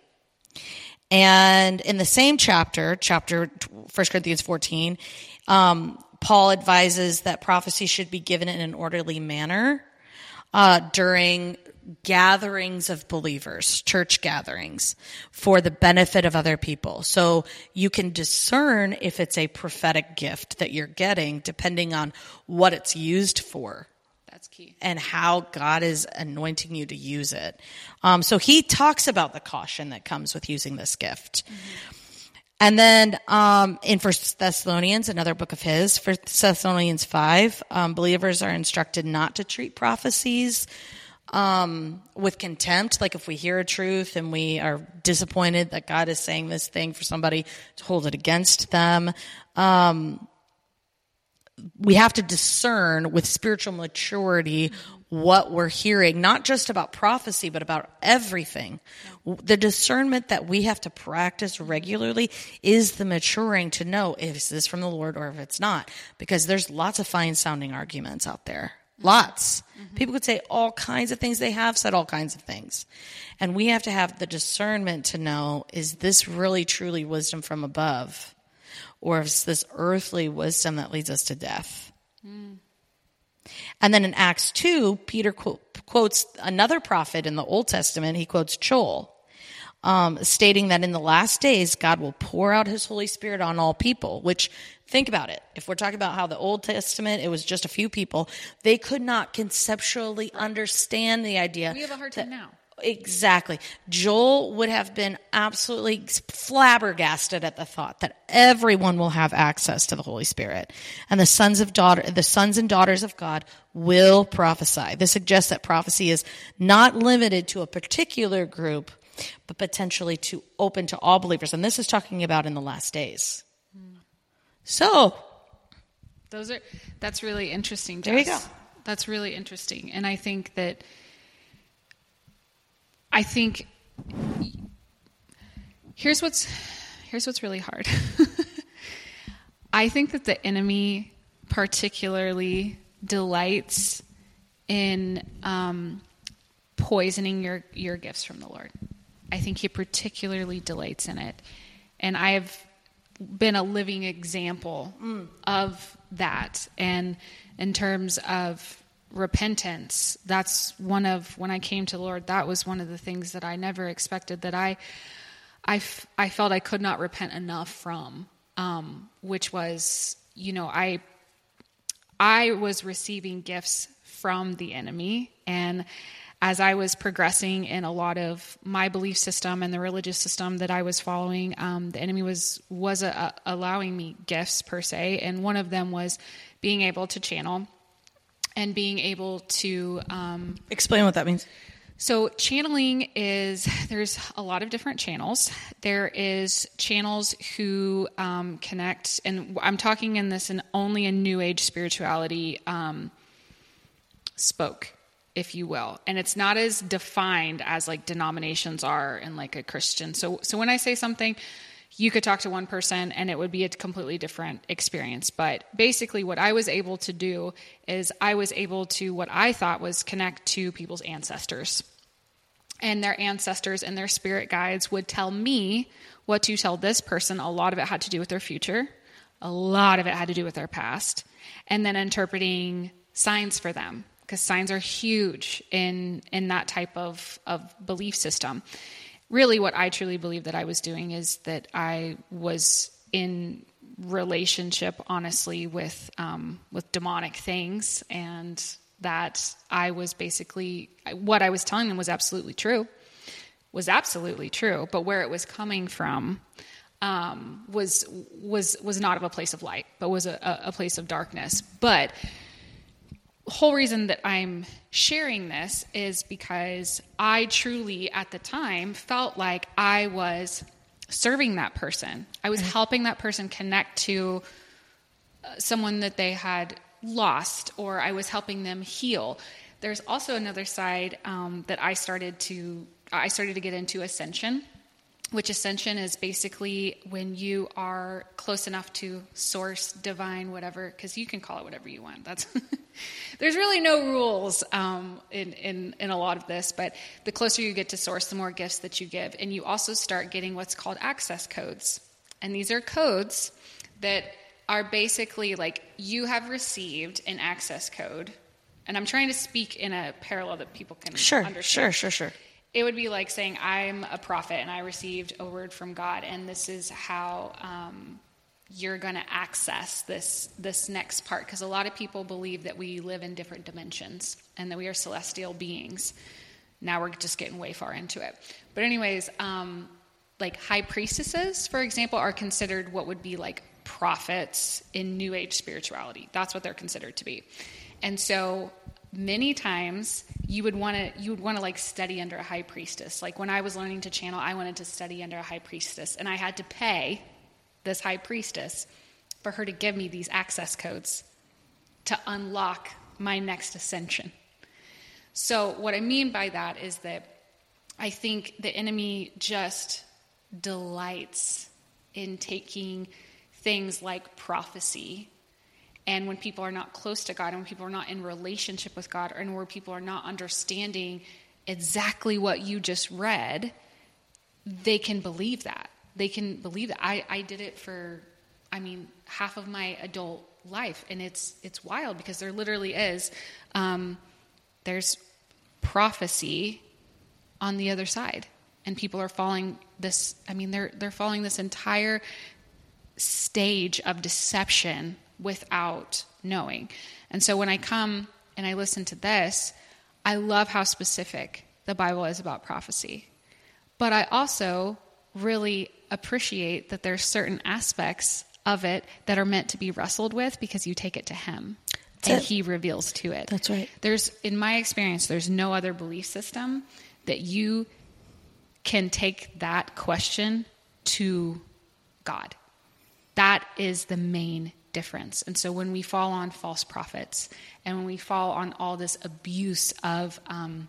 And in the same chapter, chapter First Corinthians fourteen, um, Paul advises that prophecy should be given in an orderly manner uh, during gatherings of believers, church gatherings, for the benefit of other people. So you can discern if it's a prophetic gift that you're getting depending on what it's used for. That's key. And how God is anointing you to use it. Um, so he talks about the caution that comes with using this gift. Mm-hmm. And then um, in First Thessalonians, another book of his, First Thessalonians five, um, believers are instructed not to treat prophecies Um, with contempt. Like if we hear a truth and we are disappointed that God is saying this thing for somebody, to hold it against them. Um, we have to discern with spiritual maturity what we're hearing, not just about prophecy, but about everything. The discernment that we have to practice regularly is the maturing to know if this is from the Lord or if it's not, because there's lots of fine sounding arguments out there. Lots. Mm-hmm. People could say all kinds of things. They have said all kinds of things. And we have to have the discernment to know, is this really truly wisdom from above? Or is this earthly wisdom that leads us to death? Mm. And then in Acts two, Peter qu- quotes another prophet in the Old Testament. He quotes Joel, um, stating that in the last days, God will pour out his Holy Spirit on all people, which, think about it. If we're talking about how the Old Testament, it was just a few people, they could not conceptually understand the idea. We have a hard time that, now. Exactly. Joel would have been absolutely flabbergasted at the thought that everyone will have access to the Holy Spirit, and the sons of daughter, the sons and daughters of God will prophesy. This suggests that prophecy is not limited to a particular group, but potentially to open to all believers. And this is talking about in the last days. Hmm. So, those are that's really interesting, Jess. There you go. That's really interesting, and I think that. I think here's what's here's what's really hard. I think that the enemy particularly delights in um, poisoning your, your gifts from the Lord. I think he particularly delights in it. And I have been a living example mm. of that. And in terms of repentance, that's one of, when I came to the Lord, that was one of the things that I never expected, that I, I, f- I felt I could not repent enough from, um, which was, you know, I, I was receiving gifts from the enemy. And as I was progressing in a lot of my belief system and the religious system that I was following, um, the enemy was was a, a allowing me gifts per se, and one of them was being able to channel and being able to um, explain what that means. So channeling is, there's a lot of different channels. There is channels who um, connect, and I'm talking in this in only in New Age spirituality um, spoke, if you will. And it's not as defined as like denominations are in like a Christian. So, so when I say something, you could talk to one person and it would be a completely different experience. But basically what I was able to do is I was able to, what I thought was connect to people's ancestors, and their ancestors and their spirit guides would tell me what to tell this person. A lot of it had to do with their future. A lot of it had to do with their past, and then interpreting signs for them, because signs are huge in in that type of, of belief system. Really, what I truly believe that I was doing is that I was in relationship, honestly, with um, with demonic things, and that I was basically, what I was telling them was absolutely true, was absolutely true, but where it was coming from um, was was was not of a place of light, but was a, a place of darkness. But whole reason that I'm sharing this is because I truly, at the time, felt like I was serving that person. I was helping that person connect to someone that they had lost, or I was helping them heal. There's also another side um, that I started to, I started to get into ascension, which ascension is basically when you are close enough to source, divine, whatever, because you can call it whatever you want. That's there's really no rules um, in, in, in a lot of this, but the closer you get to source, the more gifts that you give. And you also start getting what's called access codes. And these are codes that are basically like you have received an access code. And I'm trying to speak in a parallel that people can sure, understand. Sure, sure, sure. It would be like saying, I'm a prophet and I received a word from God, and this is how um, you're going to access this this next part. Because a lot of people believe that we live in different dimensions and that we are celestial beings. Now we're just getting way far into it. But anyways, um, like high priestesses, for example, are considered what would be like prophets in New Age spirituality. That's what they're considered to be. And so many times you would want to you would want to like study under a high priestess. Like when I was learning to channel, I wanted to study under a high priestess, and I had to pay this high priestess for her to give me these access codes to unlock my next ascension. So what I mean by that is that I think the enemy just delights in taking things like prophecy, and when people are not close to God, and when people are not in relationship with God, and where people are not understanding exactly what you just read, they can believe that. They can believe that. I, I did it for, I mean, half of my adult life, and it's it's wild because there literally is, um, there's prophecy on the other side, and people are following this. I mean, they're they're following this entire stage of deception without knowing. And so when I come and I listen to this, I love how specific the Bible is about prophecy. But I also really appreciate that there's certain aspects of it that are meant to be wrestled with because you take it to him. That's and it. He reveals to it. That's right. There's, in my experience, there's no other belief system that you can take that question to God. That is the main difference. And so when we fall on false prophets, and when we fall on all this abuse of um,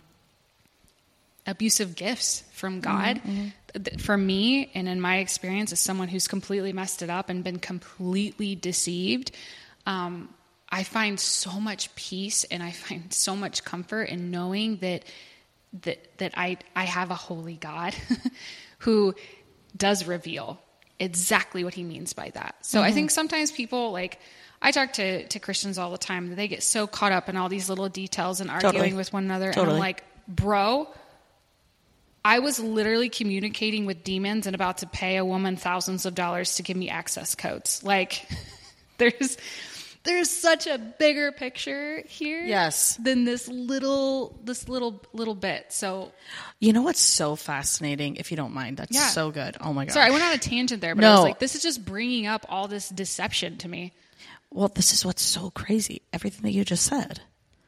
abusive gifts from God, mm-hmm. th- for me, and in my experience as someone who's completely messed it up and been completely deceived, um, I find so much peace and I find so much comfort in knowing that that, that I, I have a holy God who does reveal exactly what he means by that. So mm-hmm. I think sometimes people like, I talk to, to Christians all the time that they get so caught up in all these little details and arguing totally. with one another. Totally. And I'm like, bro, I was literally communicating with demons and about to pay a woman thousands of dollars to give me access codes. Like there's, there's such a bigger picture here. Yes. Than this little, this little, little bit. So, you know what's so fascinating, if you don't mind? That's yeah. so good. Oh my God. Sorry, I went on a tangent there, but no. I was like, this is just bringing up all this deception to me. Well, this is what's so crazy. Everything that you just said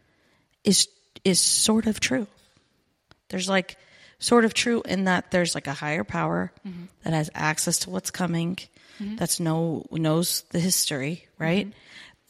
is, is sort of true. There's like sort of true in that there's like a higher power mm-hmm. that has access to what's coming. Mm-hmm. That's know, knows the history, right? Mm-hmm.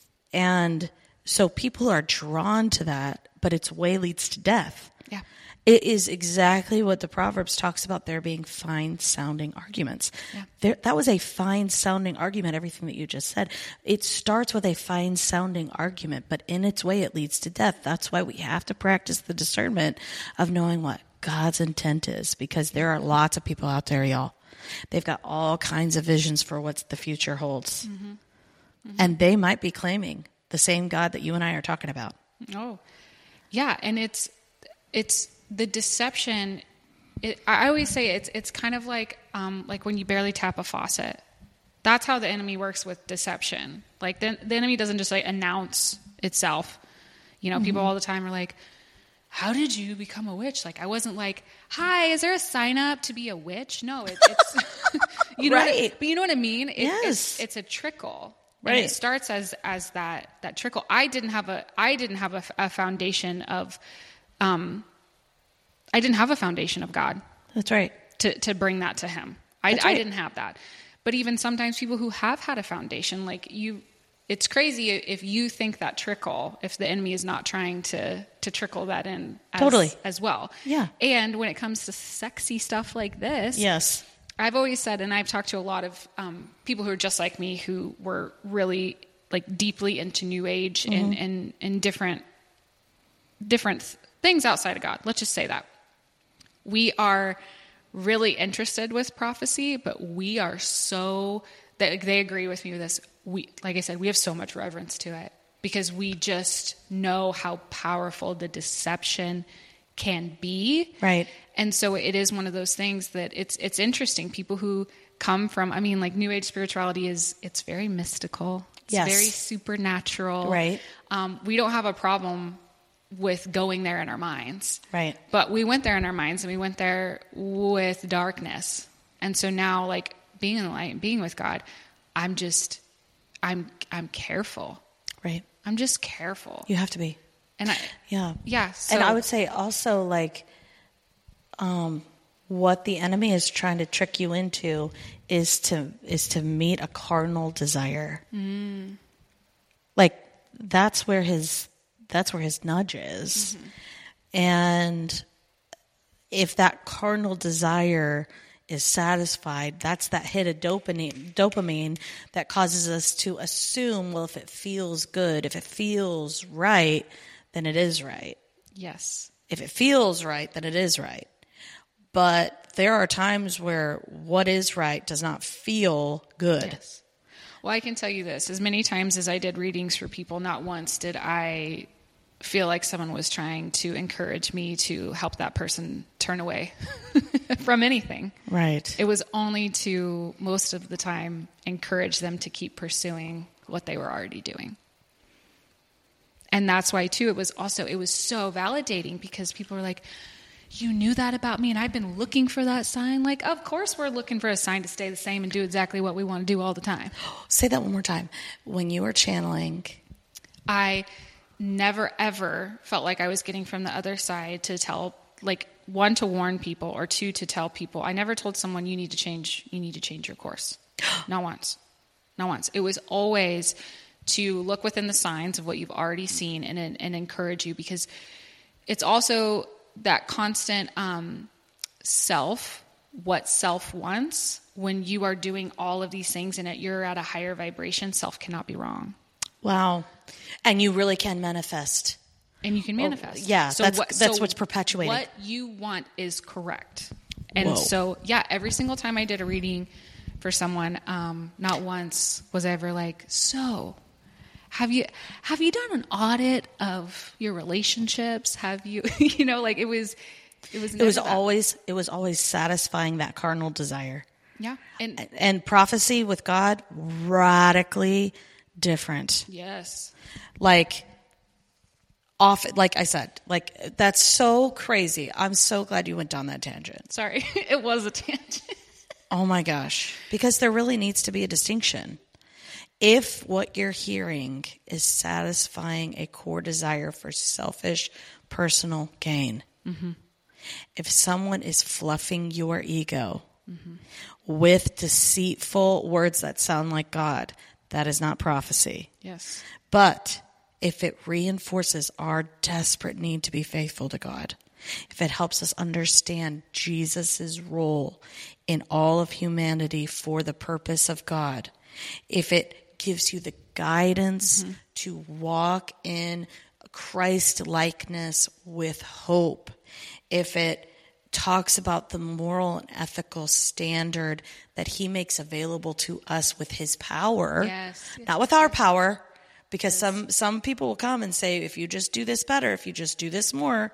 And so people are drawn to that, but its way leads to death. Yeah. It is exactly what the Proverbs talks about there being fine sounding arguments. Yeah. There, that was a fine sounding argument, everything that you just said. It starts with a fine sounding argument, but in its way it leads to death. That's why we have to practice the discernment of knowing what God's intent is, because there are lots of people out there, y'all. They've got all kinds of visions for what the future holds. Mm-hmm. Mm-hmm. And they might be claiming the same God that you and I are talking about. Oh, yeah. And it's, it's the deception. It, I always say it's, it's kind of like, um, like when you barely tap a faucet. That's how the enemy works with deception. Like the, the enemy doesn't just like announce itself. You know, mm-hmm. people all the time are like, how did you become a witch? Like, I wasn't like, hi, is there a sign up to be a witch? No, it, it's, you know, right. what, but you know what I mean? It, yes. It's, it's a trickle. Right. And it starts as, as that, that trickle. I didn't have a, I didn't have a, a foundation of, um, I didn't have a foundation of God. That's right. To, to bring that to him. I, That's right. I didn't have that. But even sometimes people who have had a foundation, like you, it's crazy if you think that trickle, if the enemy is not trying to, to trickle that in as, totally. as well. Yeah. And when it comes to sexy stuff like this, yes. I've always said, and I've talked to a lot of um, people who are just like me, who were really like deeply into New Age mm-hmm. and, and, and different, different things outside of God. Let's just say that. We are really interested with prophecy, but we are so, that they agree with me with this. We, like I said, we have so much reverence to it because we just know how powerful the deception can be. Right. And so it is one of those things that it's, it's interesting. People who come from, I mean, like New Age spirituality is, it's very mystical. It's yes. very supernatural. Right. Um, we don't have a problem with going there in our minds. Right. But we went there in our minds and we went there with darkness. And so now like being in the light and being with God, I'm just, I'm, I'm careful. Right. I'm just careful. You have to be. And I, yeah. Yeah. So, and I would say also like, um, what the enemy is trying to trick you into is to, is to meet a carnal desire. Mm. Like that's where his, that's where his nudge is. Mm-hmm. And if that carnal desire is satisfied, that's that hit of dopamine, dopamine that causes us to assume, well, if it feels good, if it feels right, then it is right. Yes. If it feels right, then it is right. But there are times where what is right does not feel good. Yes. Well, I can tell you this. As many times as I did readings for people, not once did I feel like someone was trying to encourage me to help that person turn away from anything. Right. It was only to, most of the time, encourage them to keep pursuing what they were already doing. And that's why, too, it was also, it was so validating because people were like, you knew that about me and I've been looking for that sign. Like, of course we're looking for a sign to stay the same and do exactly what we want to do all the time. Say that one more time. When you were channeling, I never, ever felt like I was getting from the other side to tell, like, one, to warn people, or two, to tell people. I never told someone you need to change, you need to change your course. Not once. Not once. It was always to look within the signs of what you've already seen and, and encourage you, because it's also that constant um, self, what self wants. When you are doing all of these things and you're at a higher vibration, self cannot be wrong. Wow. And you really can manifest And you can manifest. Well, yeah, so that's what, that's so what's perpetuating. What you want is correct. And Whoa. so, yeah, every single time I did a reading for someone, um, not once was I ever like, so have you have you done an audit of your relationships? Have you, you know, like it was, it was, It was never that. always it was always satisfying that carnal desire. Yeah. And, And prophecy with God, radically different. yes. Like, off, like I said, like that's so crazy. I'm so glad you went down that tangent. Sorry. It was a tangent. Oh my gosh. Because there really needs to be a distinction. If what you're hearing is satisfying a core desire for selfish personal gain, mm-hmm. if someone is fluffing your ego mm-hmm. with deceitful words that sound like God, that is not prophecy. Yes. But if it reinforces our desperate need to be faithful to God, if it helps us understand Jesus' role in all of humanity for the purpose of God, if it gives you the guidance mm-hmm. to walk in Christ-likeness with hope, if it talks about the moral and ethical standard that he makes available to us with his power, yes, yes, not with our power, because yes. some, some people will come and say, if you just do this better, if you just do this more,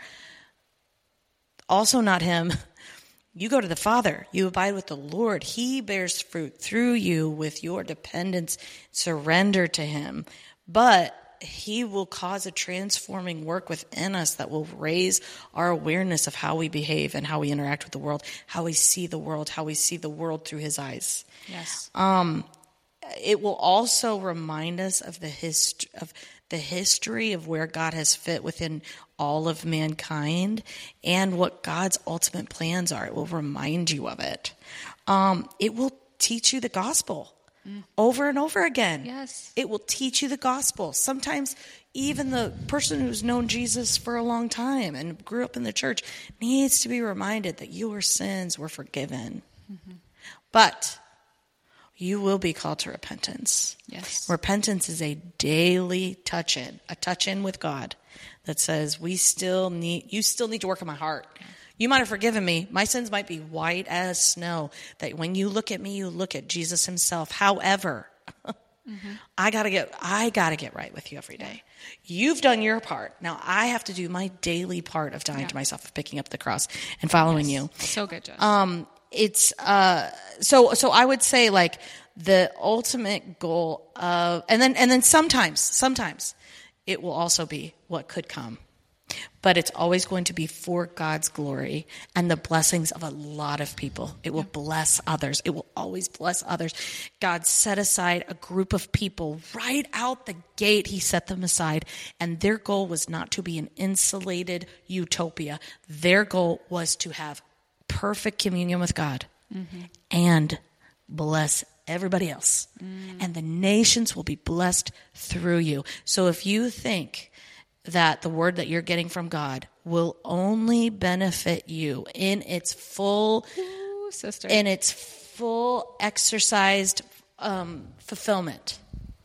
also not him. You go to the Father. You abide with the Lord. He bears fruit through you with your dependence, surrender to him. But he will cause a transforming work within us that will raise our awareness of how we behave and how we interact with the world, how we see the world, how we see the world through his eyes. Yes. Um, it will also remind us of the hist- of the history of where God has fit within all of mankind and what God's ultimate plans are. It will remind you of it. Um, it will teach you the gospel mm. over and over again. Yes. It will teach you the gospel. Sometimes even the person who's known Jesus for a long time and grew up in the church needs to be reminded that your sins were forgiven. Mm-hmm. But you will be called to repentance. Yes. Repentance is a daily touch in, a touch in with God that says, we still need, you still need to work on my heart. You might have forgiven me. My sins might be white as snow. That when you look at me, you look at Jesus himself. However, mm-hmm. I gotta get, I gotta get right with you every day. You've done your part. Now I have to do my daily part of dying yeah. to myself, of picking up the cross and following yes. you. So good, Jess. Um, It's uh so so I would say like the ultimate goal of and then and then sometimes sometimes it will also be what could come. But it's always going to be for God's glory and the blessings of a lot of people. It will yeah. bless others. It will always bless others. God set aside a group of people right out the gate. He set them aside. And their goal was not to be an insulated utopia. Their goal was to have perfect communion with God mm-hmm. and bless everybody else. Mm. And the nations will be blessed through you. So if you think that the word that you're getting from God will only benefit you in its full, Ooh, sister. in its full exercised um, fulfillment,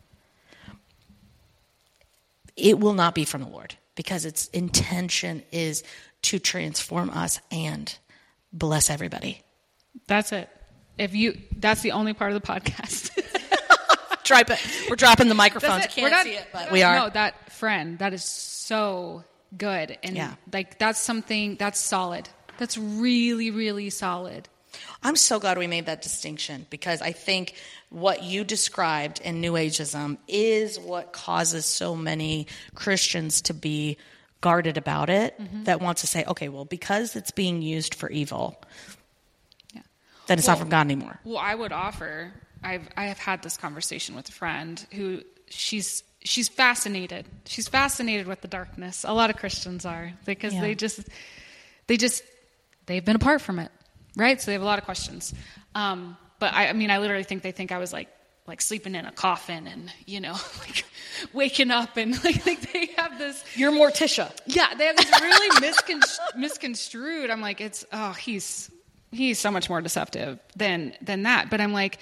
it will not be from the Lord, because its intention is to transform us and bless everybody. That's it. If you, that's the only part of the podcast. Drop it. We're dropping the microphones. You can't not, see it, but we are. No, that friend, that is so good. And yeah. like, that's something that's solid. That's really, really solid. I'm so glad we made that distinction, because I think what you described in New Ageism is what causes so many Christians to be guarded about it, mm-hmm. that want to say, okay, well, because it's being used for evil, yeah. then it's well, not from God anymore. Well, I would offer, I've I have had this conversation with a friend who she's she's fascinated. She's fascinated with the darkness. A lot of Christians are, because yeah. they just they just they've been apart from it, right? So they have a lot of questions. Um, but I, I mean, I literally think they think I was like like sleeping in a coffin and, you know, like waking up and like, like they have this. You're Morticia. Yeah, they have this really miscon- misconstrued. I'm like, it's oh, he's he's so much more deceptive than than that. But I'm like,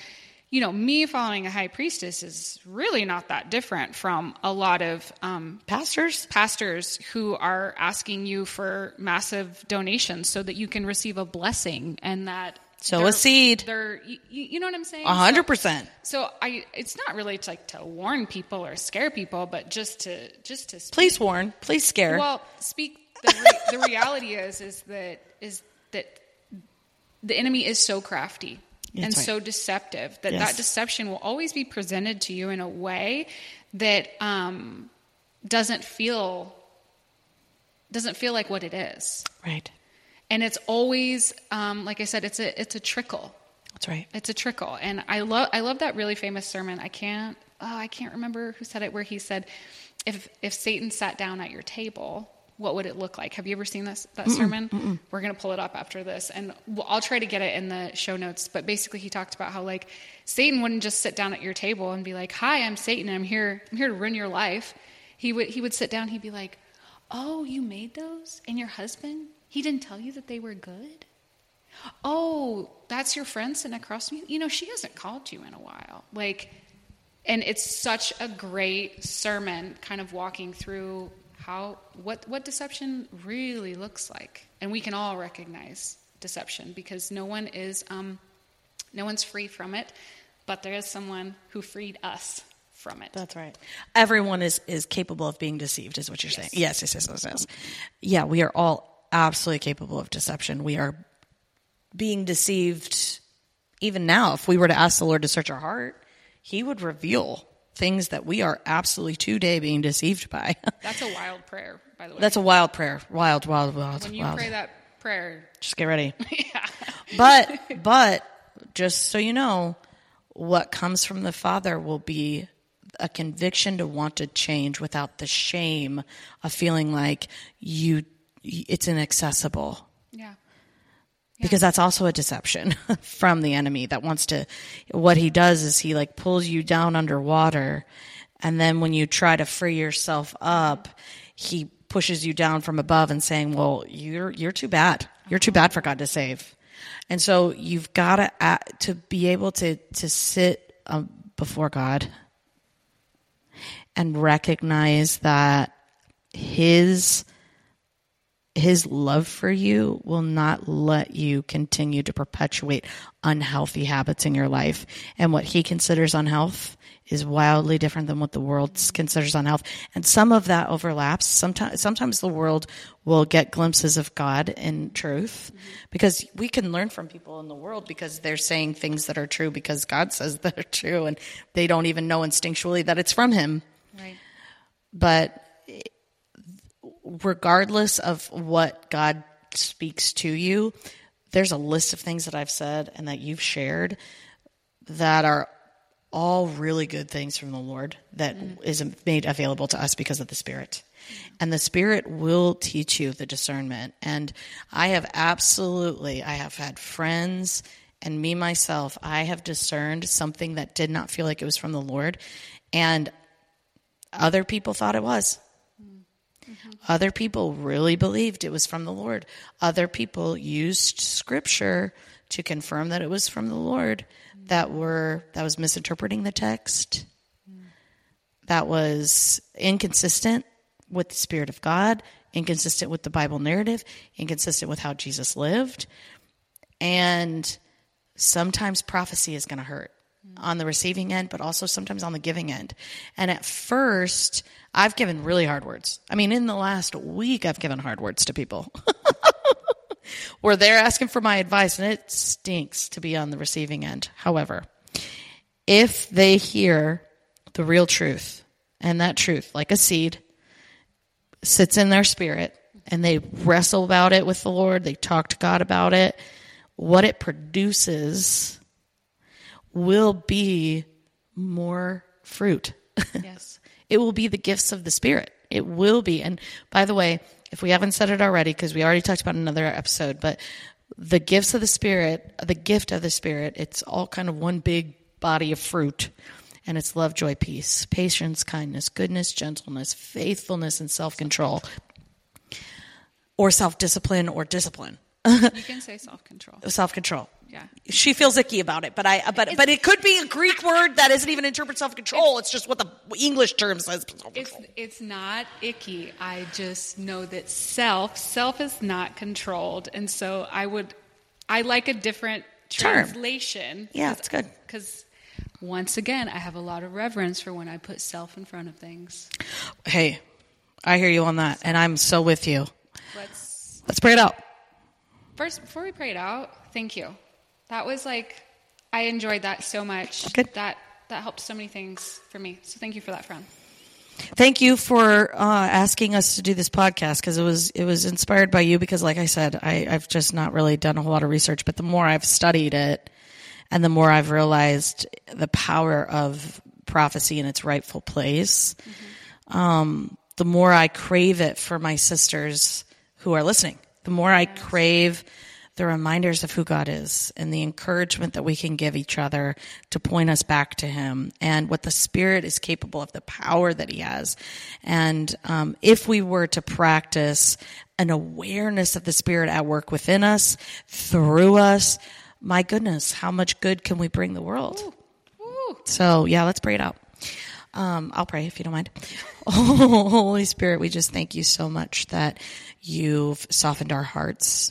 you know, me following a high priestess is really not that different from a lot of um, Pastors? pastors who are asking you for massive donations so that you can receive a blessing, and that Sow they're- a seed. They're, you, you know what I'm saying? A hundred percent. So I, it's not really to, like to warn people or scare people, but just to just to speak. Please warn. Please scare. Well, speak. The, re, the reality is is that is that the enemy is so crafty. That's and right. so deceptive that Yes. that deception will always be presented to you in a way that um, doesn't feel doesn't feel like what it is. Right. And it's always, um, like I said, it's a it's a trickle. That's right. It's a trickle. And I love I love that really famous sermon. I can't oh, I can't remember who said it, where he said, if if Satan sat down at your table, what would it look like? Have you ever seen this that mm-mm, sermon? Mm-mm. We're going to pull it up after this, and we'll, I'll try to get it in the show notes. But basically, he talked about how like Satan wouldn't just sit down at your table and be like, "Hi, I'm Satan. I'm here. I'm here to ruin your life." He would he would sit down. He'd be like, "Oh, you made those, and your husband, he didn't tell you that they were good? Oh, that's your friend sitting across from you. You know, she hasn't called you in a while." Like, and it's such a great sermon, kind of walking through how what what deception really looks like, and we can all recognize deception because no one is um, no one's free from it, but there is someone who freed us from it. That's right. Everyone is is capable of being deceived, is what you're Yes. saying. Yes, yes, yes, yes, yes. Yeah, we are all absolutely capable of deception. We are being deceived even now. If we were to ask the Lord to search our heart, He would reveal things that we are absolutely today being deceived by. That's a wild prayer, by the way. That's a wild prayer. Wild, wild, wild, when you wild. pray that prayer. Just get ready. Yeah. But, but just so you know, what comes from the Father will be a conviction to want to change without the shame of feeling like you, it's inaccessible. Yeah. Because that's also a deception from the enemy that wants to, what he does is he like pulls you down underwater. And then when you try to free yourself up, he pushes you down from above and saying, well, you're, you're too bad. You're too bad for God to save. And so you've got to, to be able to, to sit um, before God and recognize that his His love for you will not let you continue to perpetuate unhealthy habits in your life. And what he considers unhealth is wildly different than what the world considers unhealth. And some of that overlaps. Sometimes, sometimes the world will get glimpses of God in truth because we can learn from people in the world because they're saying things that are true because God says that are true and they don't even know instinctually that it's from him. Right. But regardless of what God speaks to you, there's a list of things that I've said and that you've shared that are all really good things from the Lord that mm. is made available to us because of the Spirit. And the Spirit will teach you the discernment. And I have absolutely, I have had friends and me myself, I have discerned something that did not feel like it was from the Lord. And other people thought it was. Mm-hmm. Other people really believed it was from the Lord. Other people used scripture to confirm that it was from the Lord mm-hmm. that were that was misinterpreting the text, mm-hmm. that was inconsistent with the Spirit of God, inconsistent with the Bible narrative, inconsistent with how Jesus lived. And sometimes prophecy is going to hurt mm-hmm. on the receiving end, but also sometimes on the giving end. And at first, I've given really hard words. I mean, in the last week, I've given hard words to people where they're asking for my advice, and it stinks to be on the receiving end. However, if they hear the real truth, and that truth, like a seed, sits in their spirit, and they wrestle about it with the Lord, they talk to God about it, what it produces will be more fruit. Yes. It will be the gifts of the Spirit. It will be. And by the way, if we haven't said it already, because we already talked about it in another episode, but the gifts of the Spirit, the gift of the Spirit, it's all kind of one big body of fruit. And it's love, joy, peace, patience, kindness, goodness, gentleness, faithfulness, and self-control. Or self-discipline or discipline. You can say self-control. Self-control. Yeah. She feels icky about it, but I, but, it's, but it could be a Greek word that isn't even interpret self-control. It's, it's just what the English term says. It's, it's not icky. I just know that self, self is not controlled. And so I would, I like a different translation. Yeah, it's good. Because once again, I have a lot of reverence for when I put self in front of things. Hey, I hear you on that, and I'm so with you. Let's let's pray it out. First, before we pray it out, thank you. That was like, I enjoyed that so much. Good. That that helped so many things for me. So thank you for that, friend. Thank you for uh, asking us to do this podcast, because it was it was inspired by you. Because, like I said, I, I've just not really done a whole lot of research, but the more I've studied it, and the more I've realized the power of prophecy in its rightful place, mm-hmm. um, the more I crave it for my sisters who are listening. The more I yes. crave the reminders of who God is and the encouragement that we can give each other to point us back to him and what the Spirit is capable of, the power that he has. And um, if we were to practice an awareness of the Spirit at work within us, through us, my goodness, how much good can we bring the world? Ooh. Ooh. So, yeah, let's pray it out. Um, I'll pray if you don't mind. Oh, Holy Spirit, we just thank you so much that you've softened our hearts.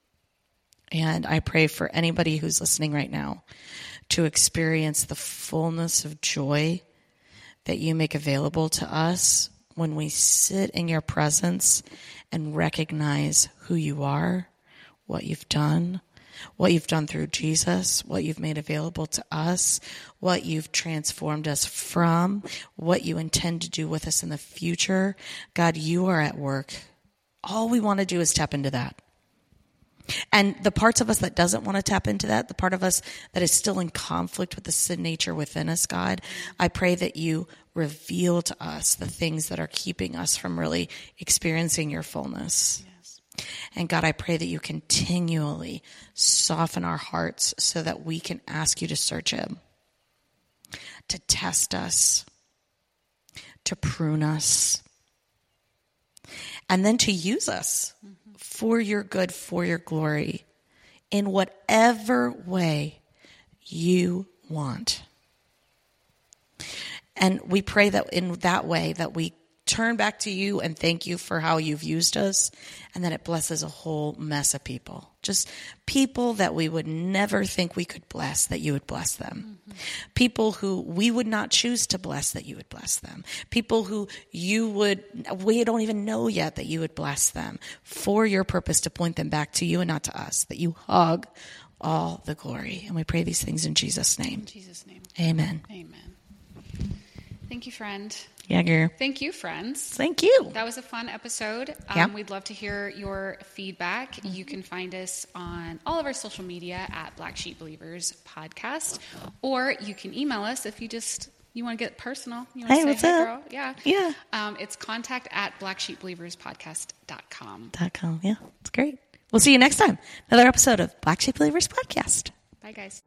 And I pray for anybody who's listening right now to experience the fullness of joy that you make available to us when we sit in your presence and recognize who you are, what you've done, what you've done through Jesus, what you've made available to us, what you've transformed us from, what you intend to do with us in the future. God, you are at work. All we want to do is tap into that. And the parts of us that doesn't want to tap into that, the part of us that is still in conflict with the sin nature within us, God, I pray that you reveal to us the things that are keeping us from really experiencing your fullness. Yes. And God, I pray that you continually soften our hearts so that we can ask you to search it, to test us, to prune us, and then to use us mm-hmm. for your good, for your glory, in whatever way you want. And we pray that in that way that we turn back to you and thank you for how you've used us, and that it blesses a whole mess of people. Just people that we would never think we could bless, that you would bless them. Mm-hmm. People who we would not choose to bless, that you would bless them. People who you would, we don't even know yet, that you would bless them for your purpose, to point them back to you and not to us, that you hug all the glory. And we pray these things in Jesus' name. In Jesus' name. Amen. Amen. Thank you, friend. Jagger. Thank you, friends. Thank you. That was a fun episode. Um, yeah. We'd love to hear your feedback. Mm-hmm. You can find us on all of our social media at Black Sheep Believers Podcast, or you can email us if you just you want to get personal. You want hey, to say, what's hey, up? girl. Yeah. Yeah. Um, it's contact at black sheep believers podcast dot com. Dot com. Yeah, it's great. We'll see you next time. Another episode of Black Sheep Believers Podcast. Bye, guys.